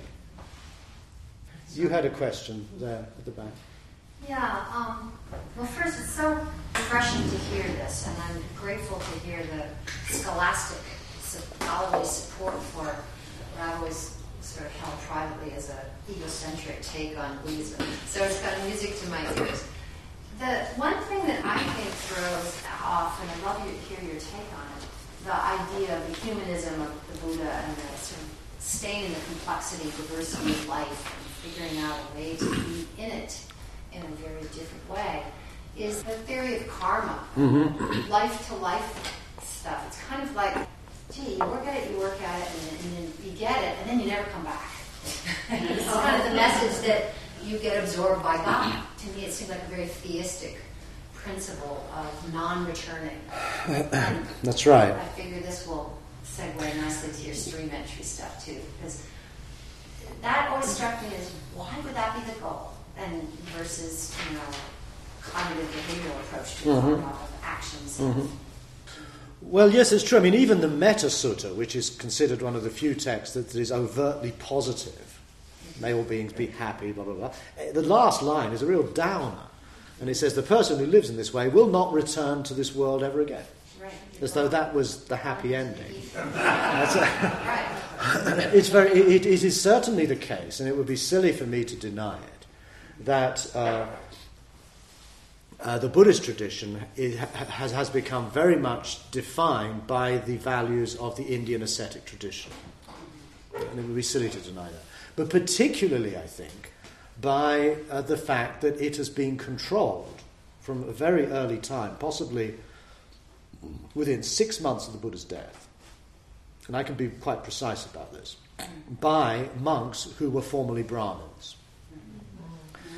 A: You had a question there at the back.
E: Yeah, um, well, first, it's so refreshing to hear this, and I'm grateful to hear the scholastic scholarly support for what I've always sort of held privately as an egocentric take on Buddhism. So it's got music to my ears. The one thing that I think throws off, and I'd love you to hear your take on it, the idea of the humanism of the Buddha and the sort of staying in the complexity, diversity of life, and figuring out a way to be in it in a very different way, is the theory of karma, mm-hmm. life-to-life stuff. It's kind of like, gee, you work at it, you work at it, and, and then you get it, and then you never come back. It's kind of the message that you get absorbed by God. To me, it seems like a very theistic principle of non-returning. And
A: That's right.
E: I figure this will segue nicely to your stream entry stuff, too, because that always struck me as, why would that be the goal? And versus, you know, cognitive behavioral approach to mm-hmm. karma of actions.
A: Mm-hmm. Well, yes, it's true. I mean, even the Metta Sutta, which is considered one of the few texts that is overtly positive, may all beings be happy, blah, blah, blah. The last line is a real downer. And it says, the person who lives in this way will not return to this world ever again.
E: Right.
A: As though that was the happy ending. That's a,
E: right.
A: It's very, it, it is certainly the case, and it would be silly for me to deny it, that uh, uh, the Buddhist tradition is, has, has become very much defined by the values of the Indian ascetic tradition. And it would be silly to deny that. But particularly, I think, by uh, the fact that it has been controlled from a very early time, possibly within six months of the Buddha's death, and I can be quite precise about this, by monks who were formerly Brahmins.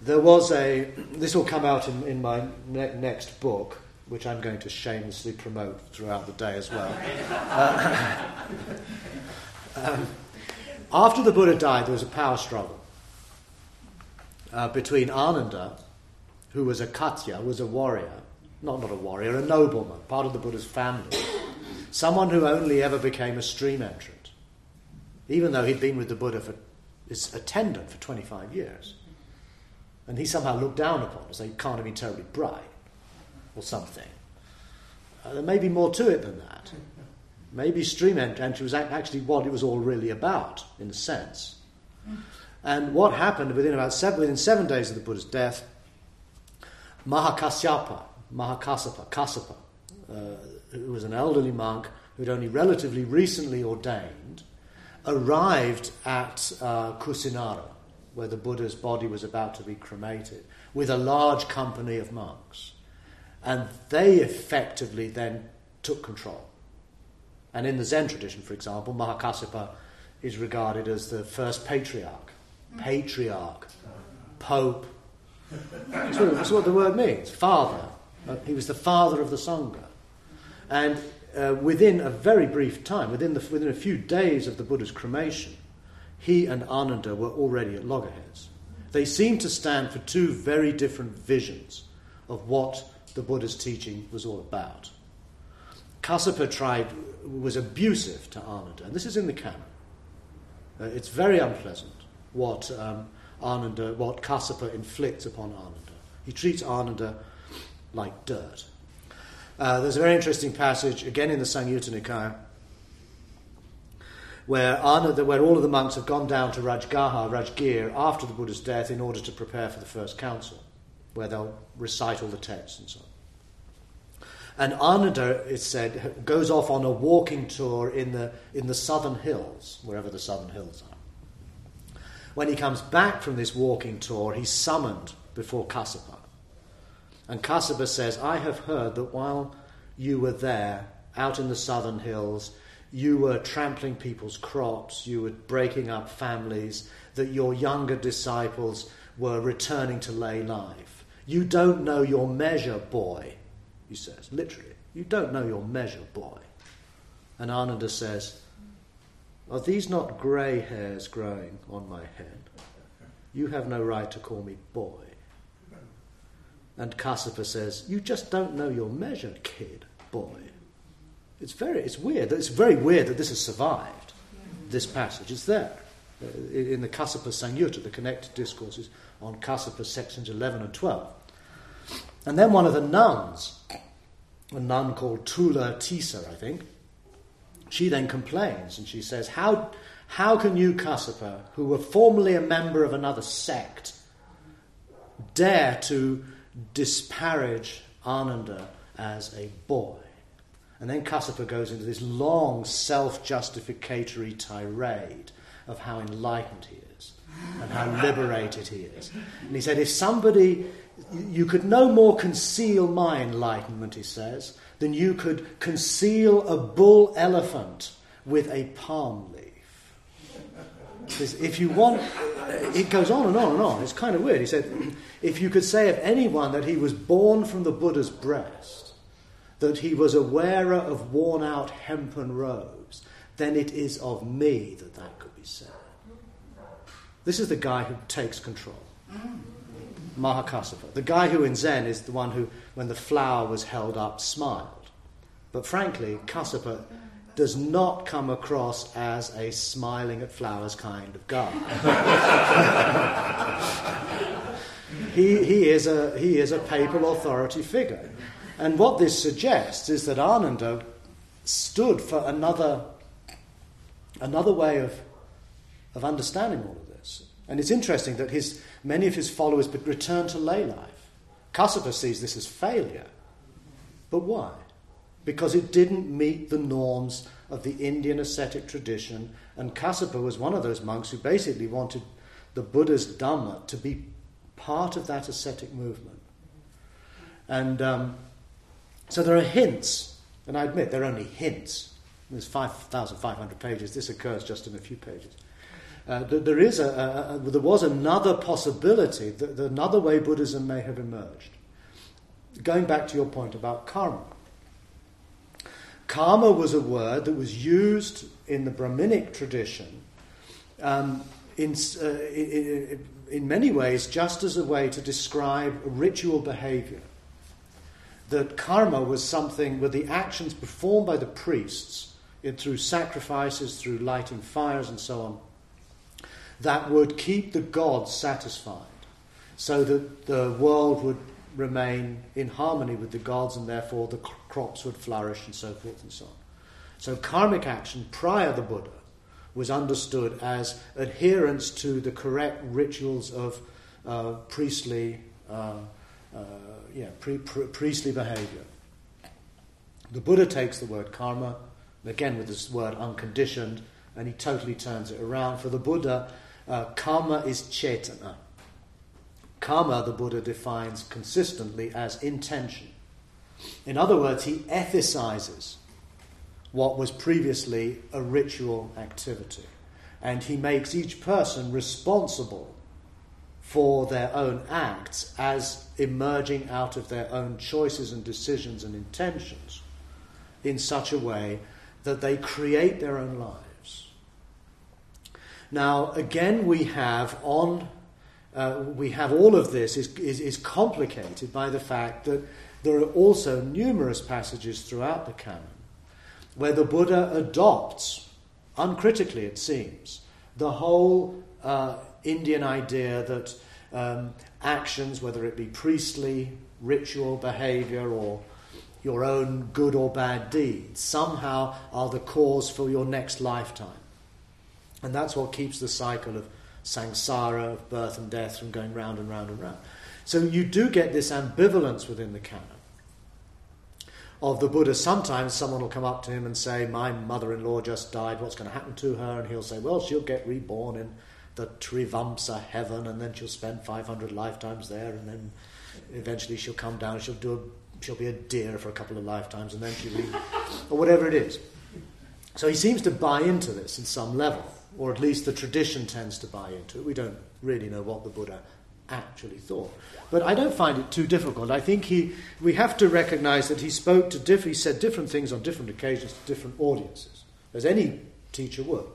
A: there was a, this will come out in, in my ne- next book, which I'm going to shamelessly promote throughout the day as well. Uh, um, after the Buddha died, there was a power struggle uh, between Ananda, who was a Katya, was a warrior, not not a warrior, a nobleman, part of the Buddha's family, someone who only ever became a stream entrant, even though he'd been with the Buddha for his attendant for twenty-five years. And he somehow looked down upon us, they can't have been terribly bright, or something. Uh, there may be more to it than that. Maybe stream entry was actually what it was all really about, in a sense. And what happened within about seven, within seven days of the Buddha's death, Mahakasyapa, Mahakassapa, Kassapa, uh, who was an elderly monk who'd only relatively recently ordained, arrived at uh, Kusinara, where the Buddha's body was about to be cremated, with a large company of monks. And they effectively then took control. And in the Zen tradition, for example, Mahakassapa is regarded as the first patriarch, patriarch, pope. That's what, that's what the word means, father. Uh, he was the father of the Sangha. And uh, within a very brief time, within, the, within a few days of the Buddha's cremation, he and Ananda were already at loggerheads. They seemed to stand for two very different visions of what the Buddha's teaching was all about. Kassapa tried, was abusive to Ananda, and this is in the canon. Uh, it's very unpleasant what um, Ananda, what Kassapa inflicts upon Ananda. He treats Ananda like dirt. Uh, there's a very interesting passage, again in the Samyutta Nikaya, where Ananda, where all of the monks have gone down to Rajgaha, Rajgir, after the Buddha's death in order to prepare for the first council, where they'll recite all the texts and so on. And Ananda, it's said, goes off on a walking tour in the in the southern hills, wherever the southern hills are. When he comes back from this walking tour, he's summoned before Kassapa. And Kassapa says, I have heard that while you were there, out in the southern hills, you were trampling people's crops, you were breaking up families, that your younger disciples were returning to lay life. You don't know your measure, boy. He says, literally, you don't know your measure, boy. And Ananda says, are these not grey hairs growing on my head? You have no right to call me boy. And Kassapa says, you just don't know your measure, kid, boy. It's very, it's weird. It's very weird that this has survived, this passage. It's there. In the Kassapa Samyutta, the connected discourses on Kassapa, sections eleven and twelve. And then one of the nuns, a nun called Tula Tisa, I think, she then complains and she says, how, how can you, Kassapa, who were formerly a member of another sect, dare to disparage Ananda as a boy? And then Kassapa goes into this long self-justificatory tirade of how enlightened he is and how liberated he is. And he said, if somebody... You could no more conceal my enlightenment, he says, than you could conceal a bull elephant with a palm leaf. Because if you want, it goes on and on and on. It's kind of weird. He said, if you could say of anyone that he was born from the Buddha's breast, that he was a wearer of worn-out hempen robes, then it is of me that that could be said. This is the guy who takes control. Mahakassapa. The guy who in Zen is the one who, when the flower was held up, smiled. But frankly, Kassapa does not come across as a smiling at flowers kind of guy. he, he, is a, he is a papal authority figure. And what this suggests is that Ananda stood for another, another way of, of understanding all of this. And it's interesting that his many of his followers but return to lay life. Kassapa sees this as failure. But why? Because it didn't meet the norms of the Indian ascetic tradition, and Kassapa was one of those monks who basically wanted the Buddha's Dhamma to be part of that ascetic movement. And um, so there are hints, and I admit there are only hints. There's five thousand five hundred pages. This occurs just in a few pages. uh, that there is a, a, a there was another possibility, that, that another way Buddhism may have emerged. Going back to your point about karma. Karma was a word that was used in the Brahminic tradition um, in, uh, in, in many ways just as a way to describe ritual behavior. That karma was something where the actions performed by the priests it, through sacrifices, through lighting fires and so on, that would keep the gods satisfied so that the world would remain in harmony with the gods and therefore the crops would flourish and so forth and so on. So karmic action prior to the Buddha was understood as adherence to the correct rituals of uh, priestly uh, uh, yeah, pre- pre- priestly behavior. The Buddha takes the word karma, again with this word unconditioned, and he totally turns it around. For the Buddha, uh, karma is cetana. Karma, the Buddha defines consistently as intention. In other words, he ethicizes what was previously a ritual activity. And he makes each person responsible for their own acts as emerging out of their own choices and decisions and intentions in such a way that they create their own lives. Now, again, we have on uh, we have all of this is, is is complicated by the fact that there are also numerous passages throughout the canon where the Buddha adopts, uncritically it seems, the whole uh, Indian idea that um, actions, whether it be priestly, ritual behavior, or your own good or bad deeds, somehow are the cause for your next lifetime. And that's what keeps the cycle of samsara, of birth and death, from going round and round and round. So you do get this ambivalence within the canon of the Buddha. Sometimes someone will come up to him and say, my mother-in-law just died, what's going to happen to her? And he'll say, well, she'll get reborn in the Trivamsa heaven, and then she'll spend five hundred lifetimes there, and then eventually she'll come down, she'll do a, she'll be a deer for a couple of lifetimes, and then she'll be, or whatever it is. So he seems to buy into this in some level, or at least the tradition tends to buy into it. We don't really know what the Buddha actually thought. But I don't find it too difficult. I think he we have to recognize that he spoke to diff- he said different things on different occasions to different audiences, as any teacher would.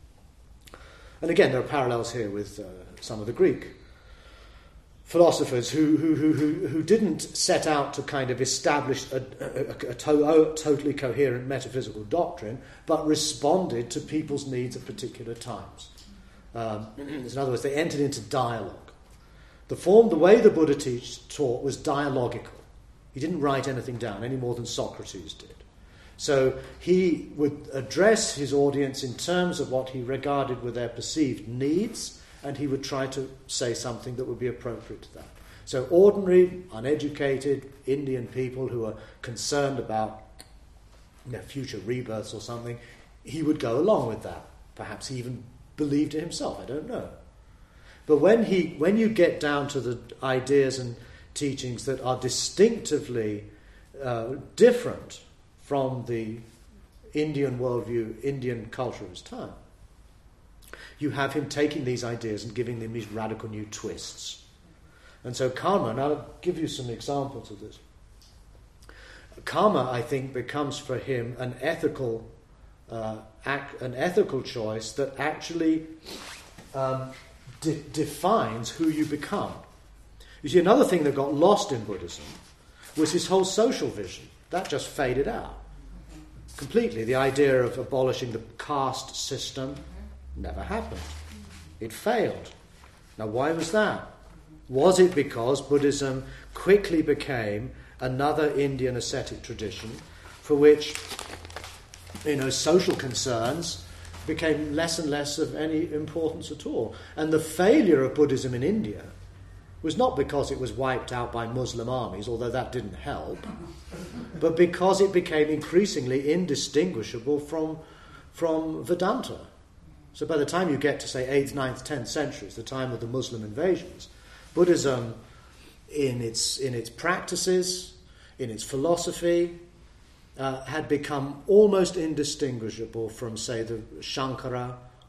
A: And again, there are parallels here with uh, some of the Greek philosophers who who, who who who didn't set out to kind of establish a, a, a, to- a totally coherent metaphysical doctrine, but responded to people's needs at particular times. Um, in other words, they entered into dialogue. The form, the way the Buddha teach, taught was dialogical. He didn't write anything down any more than Socrates did. So he would address his audience in terms of what he regarded were their perceived needs, and he would try to say something that would be appropriate to that. So ordinary, uneducated Indian people who are concerned about their future rebirths or something, he would go along with that. Perhaps he even believed it himself, I don't know. But when he, when you get down to the ideas and teachings that are distinctively uh, different from the Indian worldview, Indian culture of his time, you have him taking these ideas and giving them these radical new twists. And so karma, and I'll give you some examples of this. Karma, I think, becomes for him an ethical, uh, ac- an ethical choice that actually Um, De- defines who you become. You see, another thing that got lost in Buddhism was his whole social vision. That just faded out completely. The idea of abolishing the caste system never happened. It failed. Now, why was that? Was it because Buddhism quickly became another Indian ascetic tradition for which, you know, social concerns became less and less of any importance at all? And the failure of Buddhism in India was not because it was wiped out by Muslim armies, although that didn't help, but because it became increasingly indistinguishable from, from Vedanta. So by the time you get to, say, eighth, ninth, tenth centuries, the time of the Muslim invasions, Buddhism in its, in its practices, in its philosophy, Uh, had become almost indistinguishable from, say, the Shankara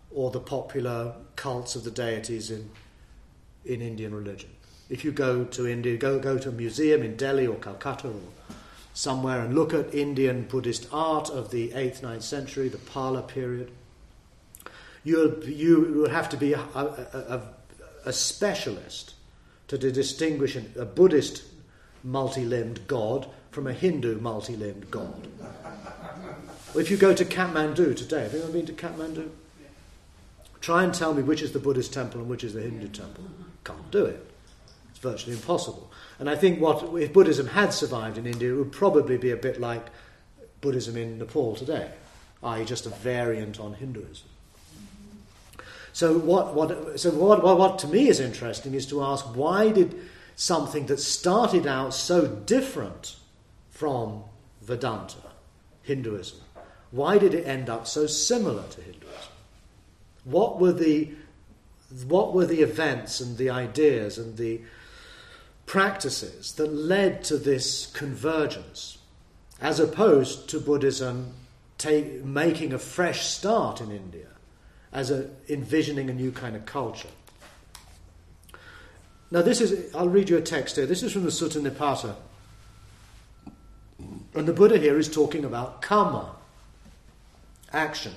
A: or the popular cults of the deities in in Indian religion. If you go to India, go go to a museum in Delhi or Calcutta or somewhere and look at Indian Buddhist art of the eighth, ninth century, the Pala period, you'll, you would have to be a, a, a, a specialist to distinguish a Buddhist multi-limbed god from a Hindu multi-limbed god. If you go to Kathmandu today, have you ever been to Kathmandu? Try and tell me which is the Buddhist temple and which is the Hindu temple. Can't do it. It's virtually impossible. And I think what if Buddhism had survived in India, it would probably be a bit like Buddhism in Nepal today, that is just a variant on Hinduism. So what, what, so what, what, what to me is interesting is to ask, why did something that started out so different from Vedanta, Hinduism, why did it end up so similar to Hinduism? What were the what were the events and the ideas and the practices that led to this convergence, as opposed to Buddhism take, making a fresh start in India, as a envisioning a new kind of culture? Now this is, I'll read you a text here. This is from the Sutta Nipata. And the Buddha here is talking about karma, action.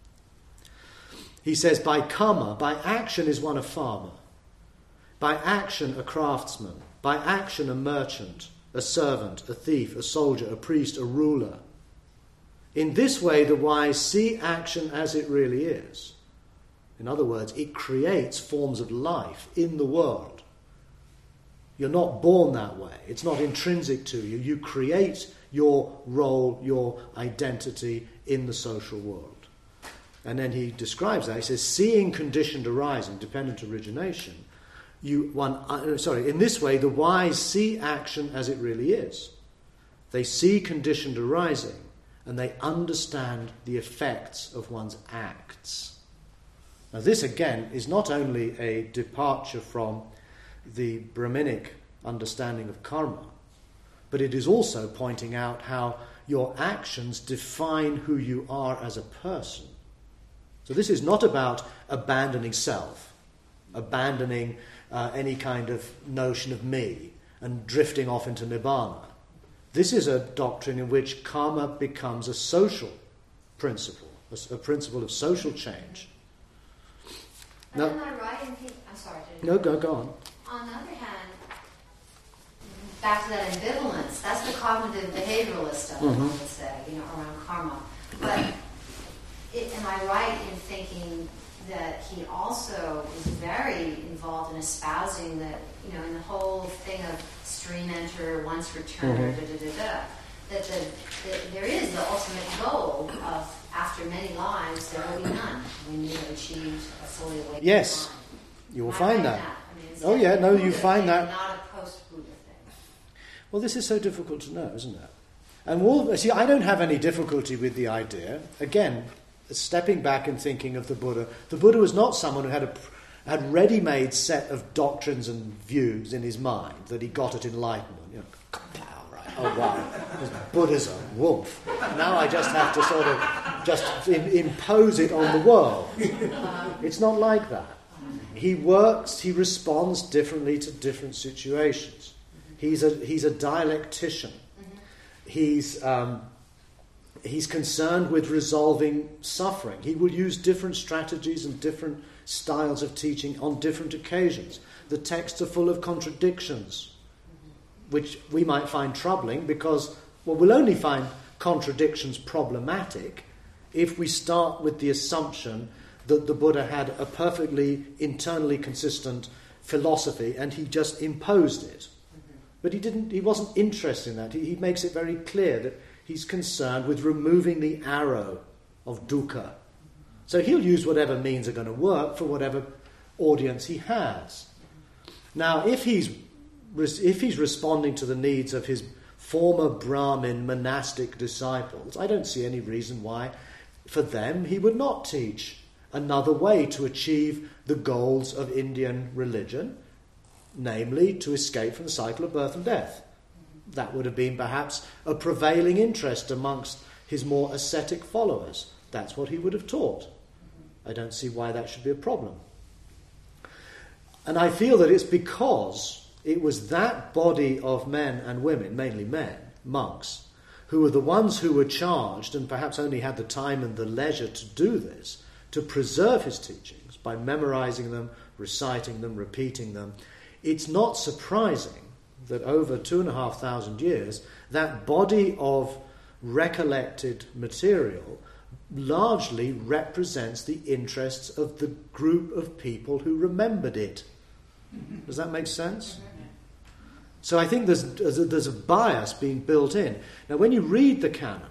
A: He says, by karma, by action is one a farmer, by action a craftsman, by action a merchant, a servant, a thief, a soldier, a priest, a ruler. In this way the wise see action as it really is. In other words, it creates forms of life in the world. You're not born that way. It's not intrinsic to you. You create your role, your identity in the social world. And then he describes that. He says, seeing conditioned arising, dependent origination, you one uh, sorry, in this way the wise see action as it really is. They see conditioned arising and they understand the effects of one's acts. Now this again is not only a departure from the Brahminic understanding of karma, but it is also pointing out how your actions define who you are as a person. So this is not about abandoning self, abandoning uh, any kind of notion of me and drifting off into nibbana. This is a doctrine in which karma becomes a social principle, a, a principle of social change.
E: But
A: Now,
E: am I right in thinking... I'm sorry. To
A: no, go, go on.
E: On the other hand, back to that ambivalence, that's the cognitive behavioralist stuff,
A: Mm-hmm.
E: I would say, you know, around karma. But it, am I right in thinking that he also is very involved in espousing that, you know, in the whole thing of stream enter, once returner,
A: Mm-hmm.
E: da da da da, that the, that there is the ultimate goal of, after many lives, there will be none when you have achieved a fully awakened
A: Yes.
E: mind.
A: You will
E: Am I
A: find
E: right
A: that.
E: in I mean, it's
A: Oh, yeah, no,
E: Buddha
A: you find
E: thing,
A: that.
E: Not a post-Buddha thing.
A: Well, this is so difficult to know, isn't it? And we'll, see, I don't have any difficulty with the idea. Again, stepping back and thinking of the Buddha, the Buddha was not someone who had a had ready-made set of doctrines and views in his mind that he got at enlightenment. You know, kapow, right? Oh wow, it's Buddhism, woof. Now I just have to sort of just in, impose it on the world. It's not like that. He works, he responds differently to different situations. He's a he's a dialectician. He's um, he's concerned with resolving suffering. He will use different strategies and different styles of teaching on different occasions. The texts are full of contradictions, which we might find troubling because, well, we'll only find contradictions problematic if we start with the assumption that the Buddha had a perfectly internally consistent philosophy and he just imposed it. But he didn't. He wasn't interested in that. He, he makes it very clear that he's concerned with removing the arrow of dukkha. So he'll use whatever means are going to work for whatever audience he has. Now, if he's if he's responding to the needs of his former Brahmin monastic disciples, I don't see any reason why, for them, he would not teach another way to achieve the goals of Indian religion, namely to escape from the cycle of birth and death. That would have been perhaps a prevailing interest amongst his more ascetic followers. That's what he would have taught. I don't see why that should be a problem. And I feel that it's because it was that body of men and women, mainly men, monks, who were the ones who were charged, and perhaps only had the time and the leisure to do this, to preserve his teachings by memorizing them, reciting them, repeating them. It's not surprising that over two and a half thousand years, that body of recollected material largely represents the interests of the group of people who remembered it. Does that make sense? So I think there's, there's a bias being built in. Now, when you read the canon,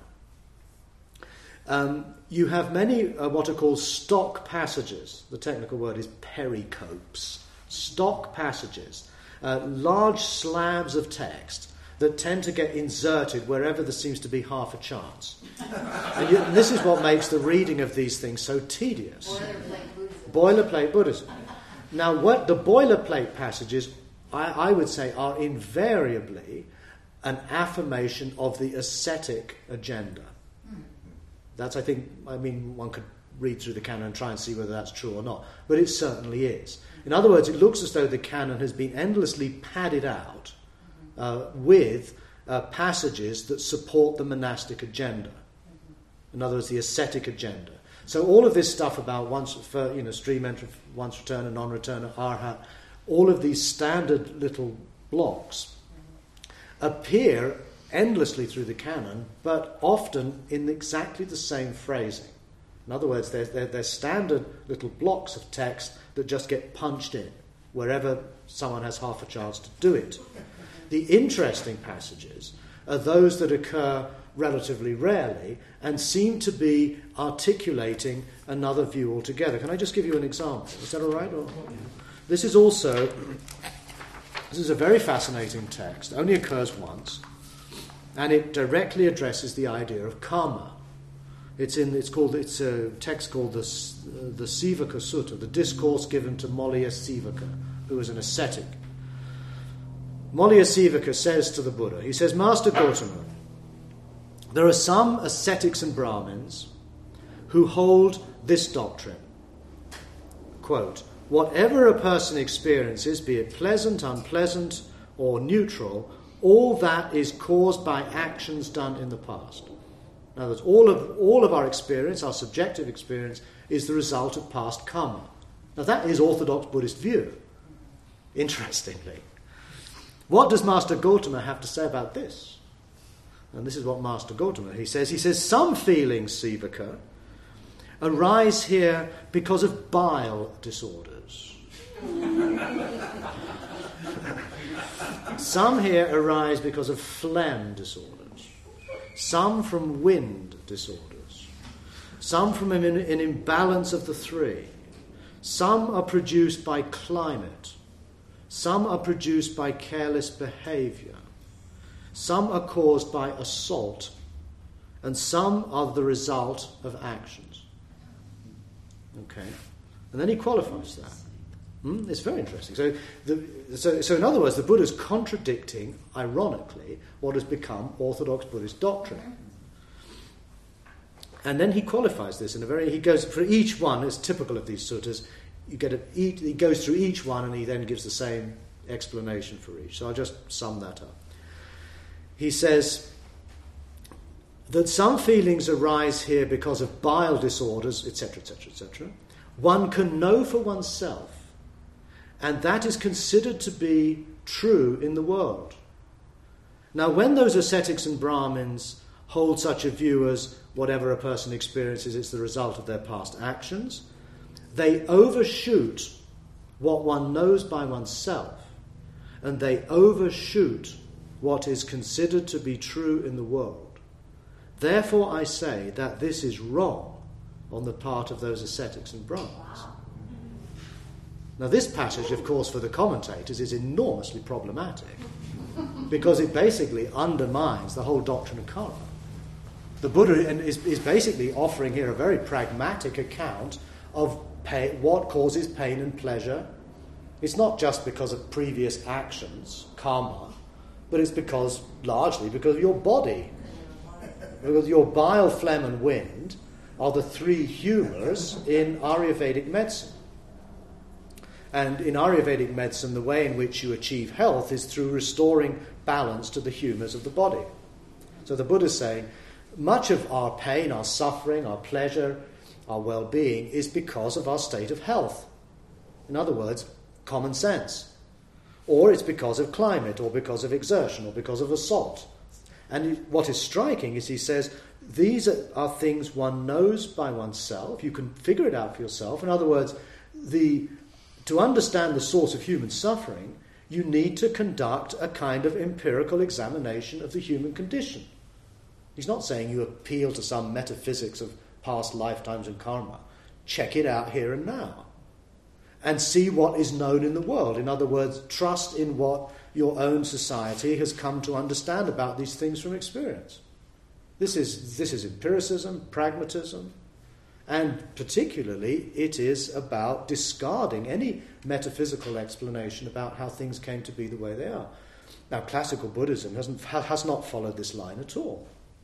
A: um, you have many uh, what are called stock passages. The technical word is pericopes. Stock passages. Uh, large slabs of text that tend to get inserted wherever there seems to be half a chance. And, you, and this is what makes the reading of these things so tedious.
E: Boilerplate Buddhism.
A: Boilerplate Buddhism. Now, what the boilerplate passages, I, I would say, are invariably an affirmation of the ascetic agenda. That's, I think, I mean, one could read through the canon and try and see whether that's true or not, but it certainly is. In other words, it looks as though the canon has been endlessly padded out uh, with uh, passages that support the monastic agenda. In other words, the ascetic agenda. So all of this stuff about once, for, you know, stream entry, once return, and non-return, arhat, all of these standard little blocks appear endlessly through the canon, but often in exactly the same phrasing. In other words, they're, they're, they're standard little blocks of text that just get punched in wherever someone has half a chance to do it. The interesting passages are those that occur relatively rarely and seem to be articulating another view altogether. Can I just give you an example? Is that all right? Or, this is also, this is a very fascinating text, only occurs once, and it directly addresses the idea of karma. It's in. It's called. It's a text called the uh, the Sivaka Sutta, the discourse given to Molliya Sivaka, who was an ascetic. Molliya Sivaka says to the Buddha, he says, "Master Gautama, there are some ascetics and Brahmins who hold this doctrine. Quote, whatever a person experiences, be it pleasant, unpleasant, or neutral, all that is caused by actions done in the past. In other words, all of, all of our experience, our subjective experience, is the result of past karma. Now that is orthodox Buddhist view, interestingly. What does Master Gautama have to say about this? And this is what Master Gautama, he says, he says, some feelings, Sivaka, arise here because of bile disorders. Some here arise because of phlegm disorders. Some from wind disorders. Some from an, an imbalance of the three. Some are produced by climate. Some are produced by careless behavior. Some are caused by assault. And some are the result of actions. Okay. And then he qualifies that. Hmm? It's very interesting. So, the, so, so in other words, the Buddha's contradicting, ironically, what has become orthodox Buddhist doctrine. And then he qualifies this in a very... He goes for each one. It's typical of these suttas. You get a, he goes through each one and he then gives the same explanation for each. So I'll just sum that up. He says that some feelings arise here because of bile disorders, et cetera, et cetera, et cetera. One can know for oneself, and that is considered to be true in the world. Now, when those ascetics and Brahmins hold such a view as whatever a person experiences, it's the result of their past actions, they overshoot what one knows by oneself, and they overshoot what is considered to be true in the world. Therefore, I say that this is wrong on the part of those ascetics and Brahmins. Now, this passage, of course, for the commentators is enormously problematic because it basically undermines the whole doctrine of karma. The Buddha is, is basically offering here a very pragmatic account of pain, what causes pain and pleasure. It's not just because of previous actions, karma, but it's because, largely, because of your body. Because your bile, phlegm and wind are the three humours in Ayurvedic medicine. And in Ayurvedic medicine, the way in which you achieve health is through restoring balance to the humours of the body. So the Buddha is saying, much of our pain, our suffering, our pleasure, our well-being is because of our state of health. In other words, common sense. Or it's because of climate, or because of exertion, or because of assault. And what is striking is he says, these are, are things one knows by oneself. You can figure it out for yourself. In other words, the, to understand the source of human suffering, you need to conduct a kind of empirical examination of the human condition. He's not saying you appeal to some metaphysics of past lifetimes and karma. Check it out here and now. And see what is known in the world. In other words, trust in what your own society has come to understand about these things from experience. This is, this is empiricism, pragmatism, and particularly it is about discarding any metaphysical explanation about how things came to be the way they are. Now, classical Buddhism hasn't, has not followed this line at all.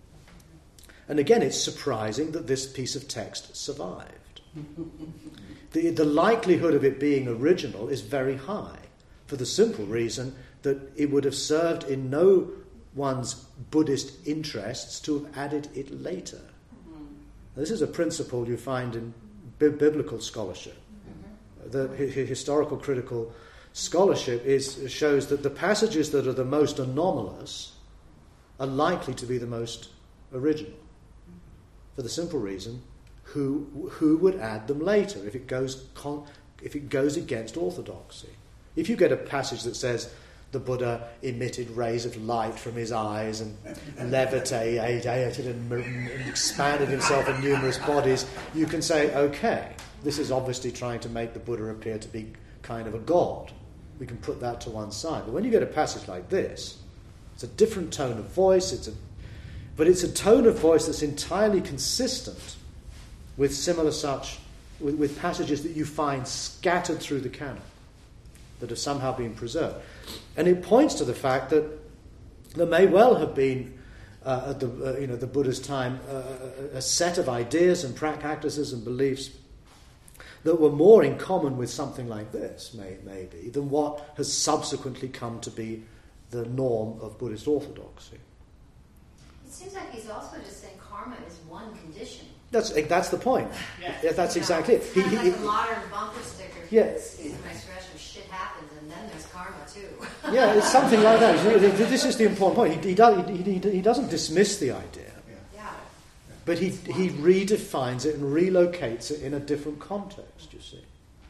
A: And again, it's surprising that this piece of text survived. The, the likelihood of it being original is very high, for the simple reason that it would have served in no one's Buddhist interests to have added it later. Mm-hmm. This is a principle you find in bi- biblical scholarship. Mm-hmm. The hi- historical critical scholarship is, shows that the passages that are the most anomalous are likely to be the most original, for the simple reason Who who would add them later if it goes con, if it goes against orthodoxy? If you get a passage that says the Buddha emitted rays of light from his eyes and levitated and, and expanded himself in numerous bodies, you can say, okay, this is obviously trying to make the Buddha appear to be kind of a god. We can put that to one side. But when you get a passage like this, it's a different tone of voice. It's a, but it's a tone of voice that's entirely consistent with similar such, with, with passages that you find scattered through the canon, that have somehow been preserved. And it points to the fact that there may well have been, uh, at the uh, you know the Buddha's time, uh, a set of ideas and practices and beliefs that were more in common with something like this, may, maybe, than what has subsequently come to be the norm of Buddhist orthodoxy.
E: It seems like he's also just saying karma is one condition.
A: That's that's the point.
D: Yeah.
A: Yeah, that's
E: You know,
A: exactly it.
E: It's
A: He,
E: kind of
A: he,
E: like a modern bumper sticker.
A: Yeah.
E: Excuse my expression, shit happens, and then there's karma too.
A: yeah, it's something like that. This is the important point. He, he, does, he, he, he doesn't dismiss the idea,
E: Yeah.
A: but he, he redefines it and relocates it in a different context, you see.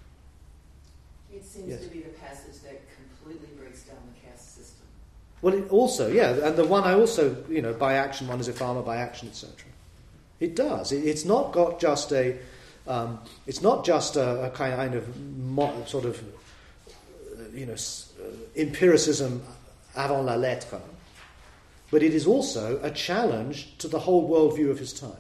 D: It seems
A: Yes.
D: to be the passage that completely breaks down the caste system.
A: Well, it also, yeah, and the one I also, you know, by action, one is a farmer, by action, et cetera. It does. It, it's not got just a, um, it's not just a, a kind of mo- sort of, uh, you know, s- uh, empiricism avant la lettre, but it is also a challenge to the whole worldview of his time.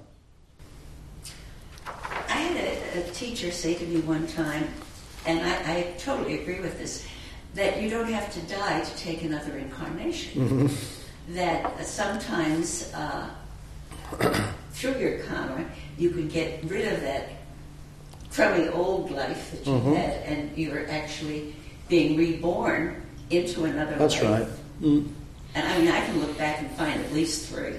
G: I had a, a teacher say to me one time, and I, I totally agree with this, that you don't have to die to take another incarnation. Mm-hmm. That uh, sometimes uh, through your karma, you can get rid of that crummy old life that you mm-hmm. had, and you're actually being reborn into another
A: That's
G: life.
A: right. Mm.
G: And I mean, I can look back and find at least three.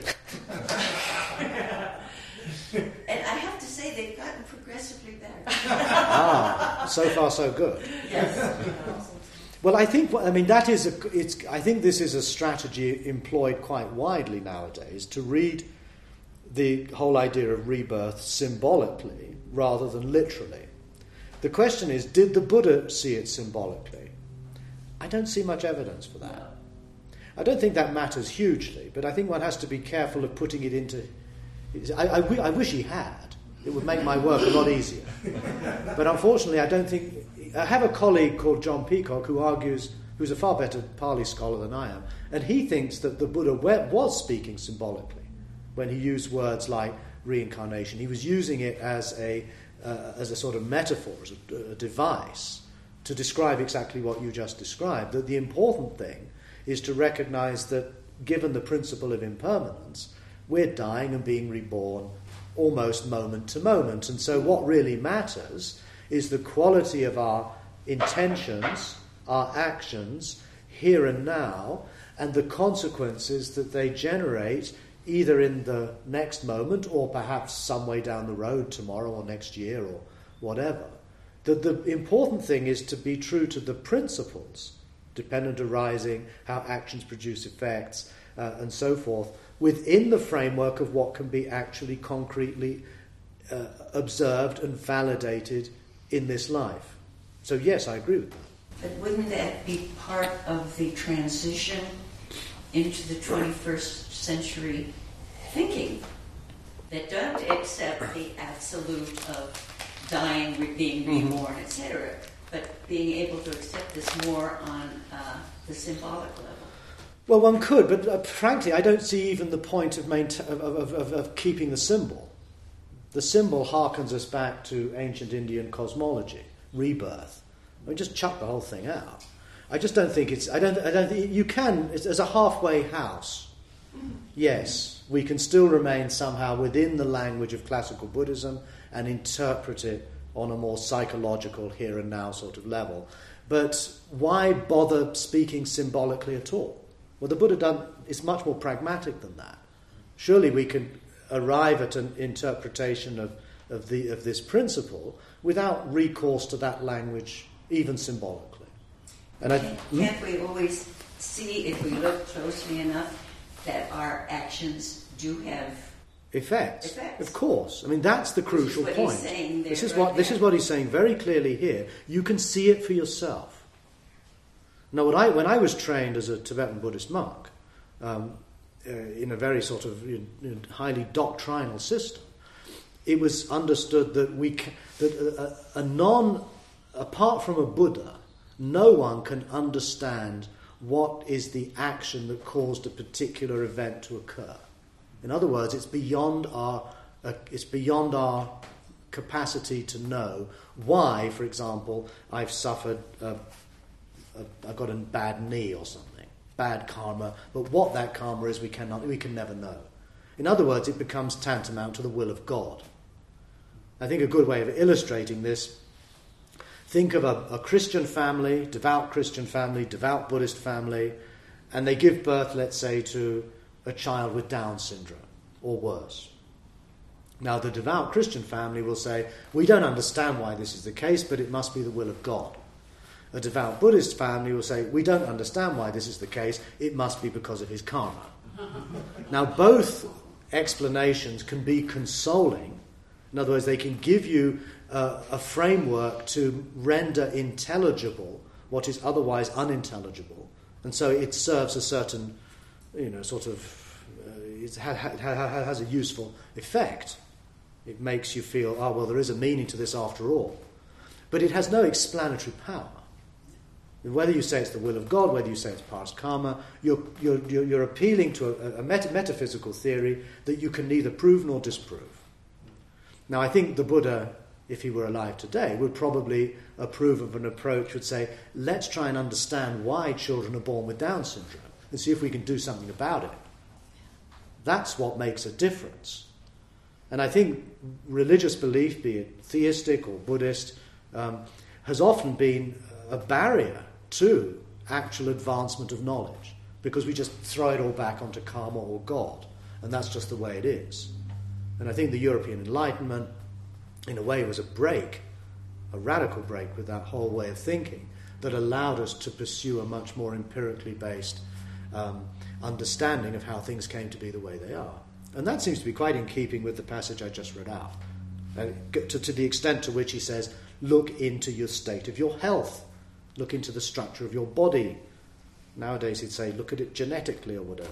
G: And I have to say, they've gotten progressively better.
A: Ah, so far so good.
G: Yes.
A: Well, I think I mean that is a. It's. I think this is a strategy employed quite widely nowadays to read the whole idea of rebirth symbolically rather than literally. The question is, did the Buddha see it symbolically? I don't see much evidence for that. I don't think that matters hugely, but I think one has to be careful of putting it into... I, I, I wish he had. It would make my work a lot easier. But unfortunately, I don't think... I have a colleague called John Peacock who argues, who's a far better Pali scholar than I am, and he thinks that the Buddha was speaking symbolically when he used words like reincarnation. He was using it as a uh, as a sort of metaphor, as a, a device to describe exactly what you just described, that the important thing is to recognize that given the principle of impermanence, we're dying and being reborn almost moment to moment. And so what really matters is the quality of our intentions, our actions, here and now, and the consequences that they generate either in the next moment or perhaps some way down the road, tomorrow or next year or whatever. The, the important thing is to be true to the principles, dependent arising, how actions produce effects, uh, and so forth, within the framework of what can be actually concretely uh, observed and validated in this life. So yes, I agree with that.
G: But wouldn't that be part of the transition into the twenty-first century thinking that don't accept the absolute of dying, re- being reborn, et cetera, but being able to accept this more on uh, the symbolic level?
A: Well, one could, but uh, frankly, I don't see even the point of, mainta- of, of, of, of keeping the symbol. The symbol harkens us back to ancient Indian cosmology, rebirth. I mean, just chuck the whole thing out. I just don't think it's. I don't. I don't think you can. It's, as a halfway house, yes, we can still remain somehow within the language of classical Buddhism and interpret it on a more psychological here and now sort of level. But why bother speaking symbolically at all? Well, the Buddha done, is much more pragmatic than that. Surely we can arrive at an interpretation of, of, the, of this principle without recourse to that language, even symbolically. And I,
G: Can't, can't we always see, if we look closely enough, that our actions do have
A: effects?
G: Effects.
A: Of course. I mean, that's the crucial
G: This is what
A: point.
G: he's saying there,
A: this is
G: right
A: what this
G: there.
A: is what he's saying very clearly here. You can see it for yourself. Now, what I, when I was trained as a Tibetan Buddhist monk, um, uh, in a very sort of you know, highly doctrinal system, it was understood that we ca- that a, a non, apart from a Buddha, no one can understand what is the action that caused a particular event to occur. In other words, it's beyond our uh, it's beyond our capacity to know why, for example, I've suffered. Uh, I got a bad knee or something, bad karma, but what that karma is we cannot, we can never know. In other words, it becomes tantamount to the will of God. I think a good way of illustrating this, think of a, a Christian family, devout Christian family, devout Buddhist family, and they give birth, let's say, to a child with Down syndrome, or worse. Now, the devout Christian family will say, we don't understand why this is the case, but it must be the will of God. A devout Buddhist family will say, we don't understand why this is the case, it must be because of his karma. Now, both explanations can be consoling. In other words, they can give you uh, a framework to render intelligible what is otherwise unintelligible. And so it serves a certain, you know, sort of, uh, it ha- ha- ha- has a useful effect. It makes you feel, oh, well, there is a meaning to this after all. But it has no explanatory power. Whether you say it's the will of God, whether you say it's past karma, you're, you're, you're appealing to a, a meta- metaphysical theory that you can neither prove nor disprove. Now, I think the Buddha, if he were alive today, would probably approve of an approach would say, let's try and understand why children are born with Down syndrome and see if we can do something about it. That's what makes a difference. And I think religious belief, be it theistic or Buddhist, um, has often been a barrier to actual advancement of knowledge, because we just throw it all back onto karma or God, and that's just the way it is. And I think the European Enlightenment, in a way, was a break, a radical break with that whole way of thinking that allowed us to pursue a much more empirically based um, understanding of how things came to be the way they are. And that seems to be quite in keeping with the passage I just read out, uh, to, to the extent to which he says, look into your state of your health. Look into the structure of your body. Nowadays he'd say, look at it genetically or whatever.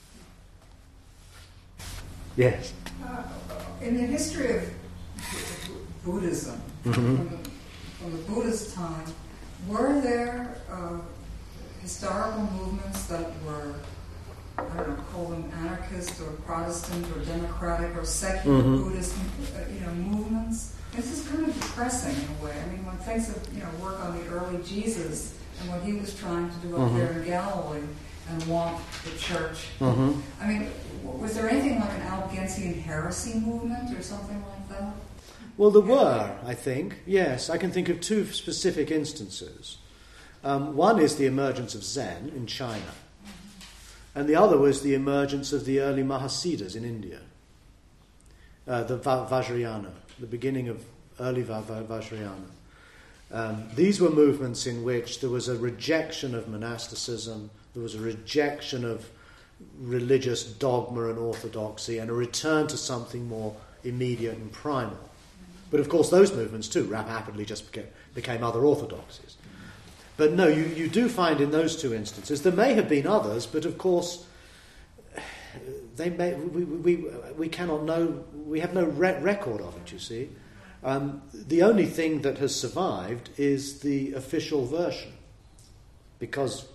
A: Yes?
B: Uh, in the history of Buddhism,
A: Mm-hmm.
B: from, the, from the Buddhist time, were there uh, historical movements that were, I don't know, call them anarchist or Protestant or democratic or secular
A: Mm-hmm.
B: Buddhist, uh, you know, movements? This is kind of depressing in a way. I mean, one thinks of, you know, work on the early Jesus and what he was trying to do up
A: Mm-hmm.
B: there in Galilee and want the church.
A: Mm-hmm.
B: I mean, w- was there anything like an Albigensian heresy movement or something like that?
A: Well, there were, I think. Yes, I can think of two specific instances. Um, one is the emergence of Zen in China, and the other was the emergence of the early Mahasiddhas in India, uh, the Va- Vajrayana, the beginning of early Va- Va- Vajrayana. Um, these were movements in which there was a rejection of monasticism, there was a rejection of religious dogma and orthodoxy, and a return to something more immediate and primal. But of course those movements too rapidly just became, became other orthodoxies. But no, you, you do find in those two instances, there may have been others, but of course they may, we, we, we cannot know, we have no re- record of it, you see. Um, the only thing that has survived is the official version. Because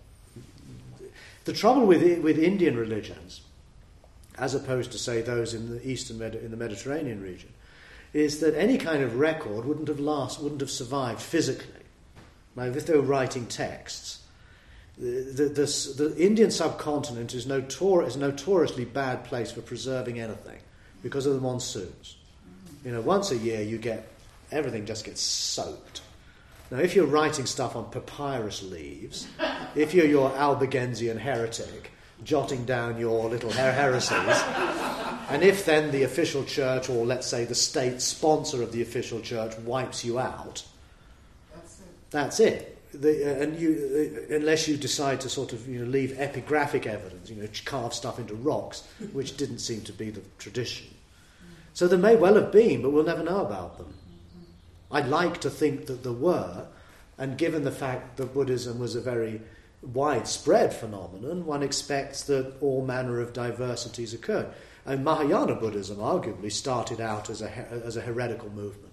A: the trouble with, with Indian religions, as opposed to, say, those in the eastern Med- in the Mediterranean region, is that any kind of record wouldn't have last, wouldn't have survived physically. Now, if they were writing texts, the, the, the, the Indian subcontinent is, notor- is a notoriously bad place for preserving anything because of the monsoons. You know, once a year you get, everything just gets soaked. Now, if you're writing stuff on papyrus leaves, if you're your Albigensian heretic, jotting down your little her- heresies, and if then the official church, or let's say the state sponsor of the official church, wipes you out,
B: That's it.
A: that's it. The, uh, and you, uh, unless you decide to sort of you know leave epigraphic evidence, you know, carve stuff into rocks, which didn't seem to be the tradition. So there may well have been, but we'll never know about them. I'd like to think that there were, and given the fact that Buddhism was a very widespread phenomenon, one expects that all manner of diversities occurred. And Mahayana Buddhism arguably started out as a as a heretical movement.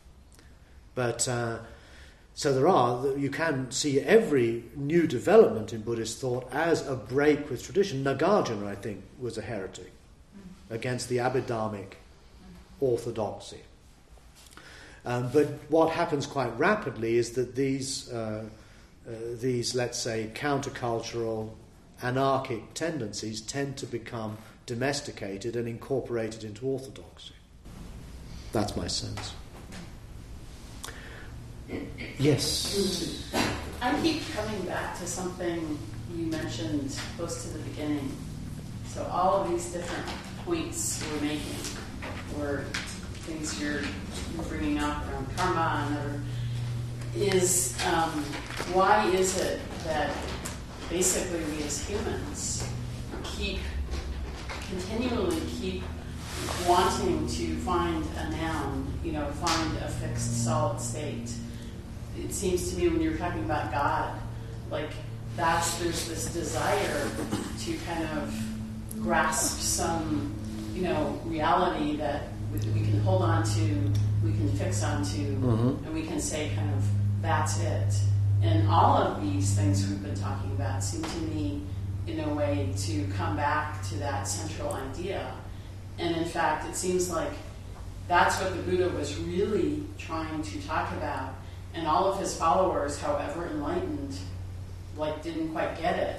A: But uh, so there are, you can see every new development in Buddhist thought as a break with tradition. Nagarjuna, I think, was a heretic against the Abhidharmic orthodoxy. Um, but what happens quite rapidly is that these, uh, uh, these, let's say, countercultural, anarchic tendencies tend to become domesticated and incorporated into orthodoxy. That's my sense. Yes.
H: I keep coming back to something you mentioned close to the beginning. So all of these different points we're making were things you're bringing up around karma and other, is um, why is it that basically we as humans keep, continually keep wanting to find a noun, you know, find a fixed solid state? It seems to me when you're talking about God, like that's, there's this desire to kind of grasp some, you know, reality that we, we can hold on to, we can fix onto,
A: Mm-hmm.
H: and we can say kind of, that's it. And all of these things we've been talking about seem to me, in a way, to come back to that central idea. And in fact, it seems like that's what the Buddha was really trying to talk about. And all of his followers, however enlightened, like didn't quite get it,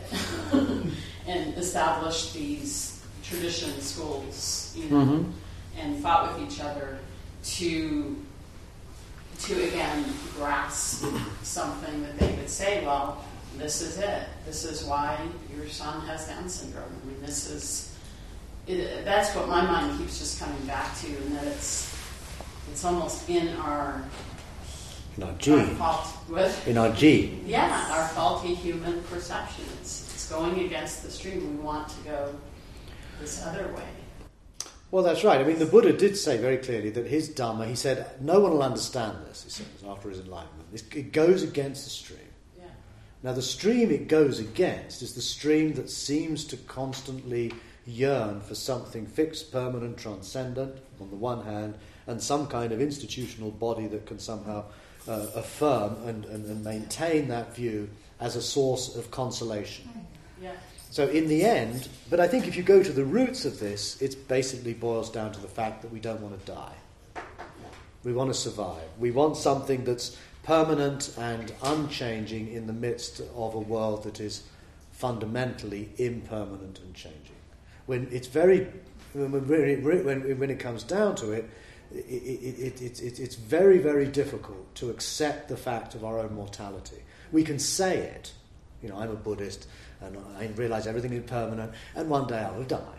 H: and established these tradition schools, you know,
A: Mm-hmm.
H: and fought with each other to, to again grasp something that they would say, well, this is it. This is why your son has Down syndrome. I mean, this is. It, that's what my mind keeps just coming back to, and that it's it's almost in our.
A: In our
H: Our
A: gene.
H: fault with,
A: In our gene.
H: yeah, our faulty human perception. It's, it's going against the stream. We want to go this other way.
A: Well, that's right. I mean, the Buddha did say very clearly that his Dhamma, he said, no one will understand this, he says, after his enlightenment. It goes against the stream.
H: Yeah.
A: Now, the stream it goes against is the stream that seems to constantly yearn for something fixed, permanent, transcendent, on the one hand, and some kind of institutional body that can somehow uh, affirm and, and, and maintain that view as a source of consolation.
H: Yeah.
A: So in the end, but I think if you go to the roots of this, it basically boils down to the fact that we don't want to die. We want to survive. We want something that's permanent and unchanging in the midst of a world that is fundamentally impermanent and changing. When it's very, when, when, when it comes down to it, it, it, it, it, it's very, very difficult to accept the fact of our own mortality. We can say it, you know, I'm a Buddhist, and I realise everything is permanent, and one day I will die.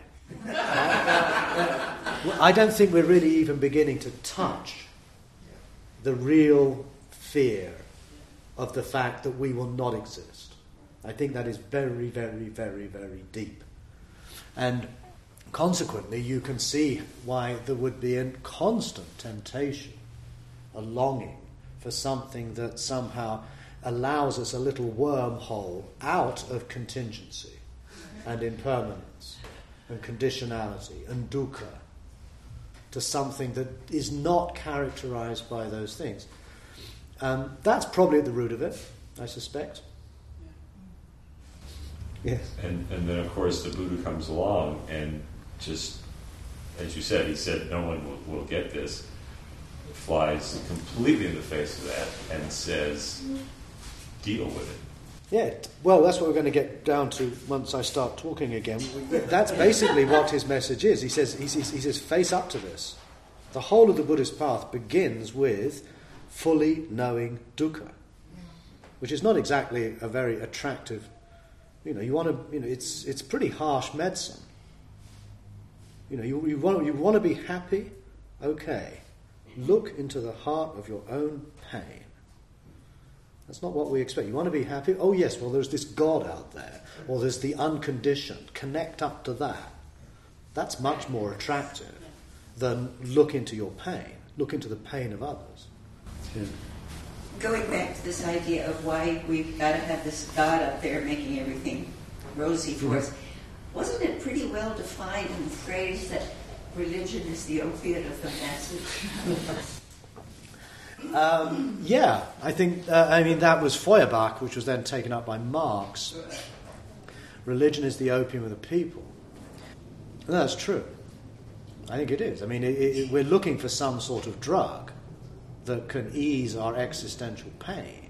A: I don't think we're really even beginning to touch the real fear of the fact that we will not exist. I think that is very, very, very, very deep. And consequently, you can see why there would be a constant temptation, a longing for something that somehow allows us a little wormhole out of contingency and impermanence and conditionality and dukkha to something that is not characterized by those things. Um, that's probably at the root of it, I suspect. Yes.
C: And, and then, of course, the Buddha comes along and just, as you said, he said, no one will, will get this, flies completely in the face of that and says, deal with it.
A: Yeah, well, that's what we're going to get down to once I start talking again. That's basically what his message is. He says, he, he says, face up to this. The whole of the Buddhist path begins with fully knowing dukkha, which is not exactly a very attractive. You know, you want to. You know, it's it's pretty harsh medicine. You know, you you want you want to be happy. Okay, look into the heart of your own pain. That's not what we expect. You want to be happy? Oh yes, well there's this God out there, or there's the unconditioned. Connect up to that. That's much more attractive than look into your pain. Look into the pain of others. Yeah.
G: Going back to this idea of why we've got to have this God up there making everything rosy for mm-hmm. us, wasn't it pretty well defined in the phrase that religion is the opiate of the masses?
A: Um, yeah, I think, uh, I mean, that was Feuerbach, which was then taken up by Marx. Religion is the opium of the people. And that's true. I think it is. I mean, it, it, we're looking for some sort of drug that can ease our existential pain.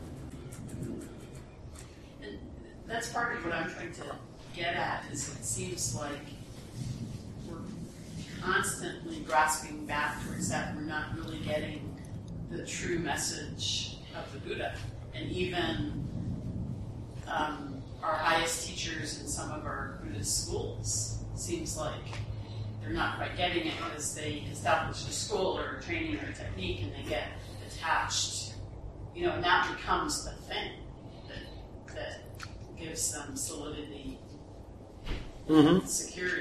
H: And that's part of what I'm trying to get at, is it seems like we're constantly grasping back towards that. We're not really getting the true message of the Buddha. And even um, our highest teachers in some of our Buddhist schools, seems like they're not quite getting it because they establish a school or a training or a technique and they get attached, you know, and that becomes the thing that, that gives them solidity
A: mm-hmm.
H: and security.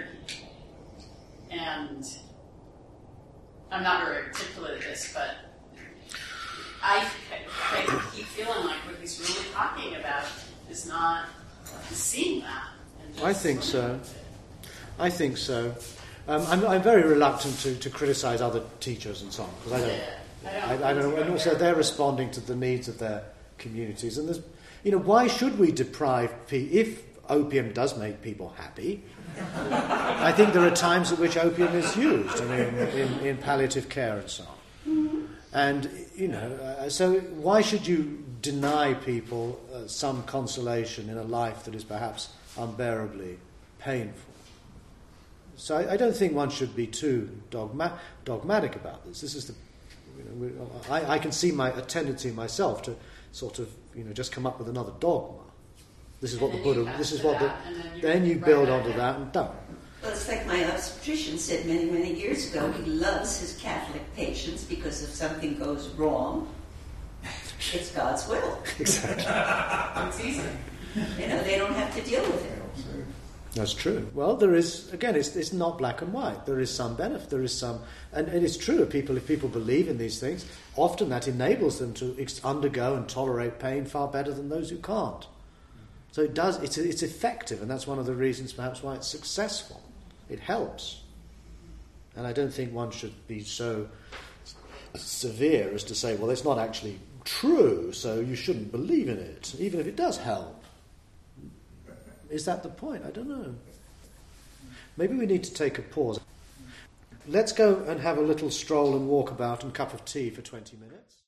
H: And I'm not very articulate at this, but I, I keep feeling like what he's really talking about is not seeing that. And just
A: I think so. I think so. Um, I'm, I'm very reluctant to, to criticise other teachers and so on, because I don't,
H: I don't,
A: I, I don't know, and also they're responding to the needs of their communities. And there's, you know, why should we deprive people, if opium does make people happy? I think there are times at which opium is used, I mean, in, in palliative care and so on. And, you know, uh, so why should you deny people uh, some consolation in a life that is perhaps unbearably painful? So I, I don't think one should be too dogma- dogmatic about this. This is the, you know, I, I can see my a tendency myself to sort of, you know, just come up with another dogma. This is what the Buddha. This is what the. Then you build onto that and done.
G: Well, it's like my obstetrician said many, many years ago. He loves his Catholic patients because if something goes wrong, it's God's will.
A: Exactly.
H: It's easy.
G: You know, they don't have to deal with it.
A: That's true. Well, there is, again, it's, it's not black and white. There is some benefit. There is some, and, and it's true. People, if people believe in these things, often that enables them to ex- undergo and tolerate pain far better than those who can't. So it does. It's it's effective, and that's one of the reasons, perhaps, why it's successful. It helps, and I don't think one should be so severe as to say, well, it's not actually true, so you shouldn't believe in it, even if it does help. Is that the point? I don't know. Maybe we need to take a pause. Let's go and have a little stroll and walk about and cup of tea for twenty minutes.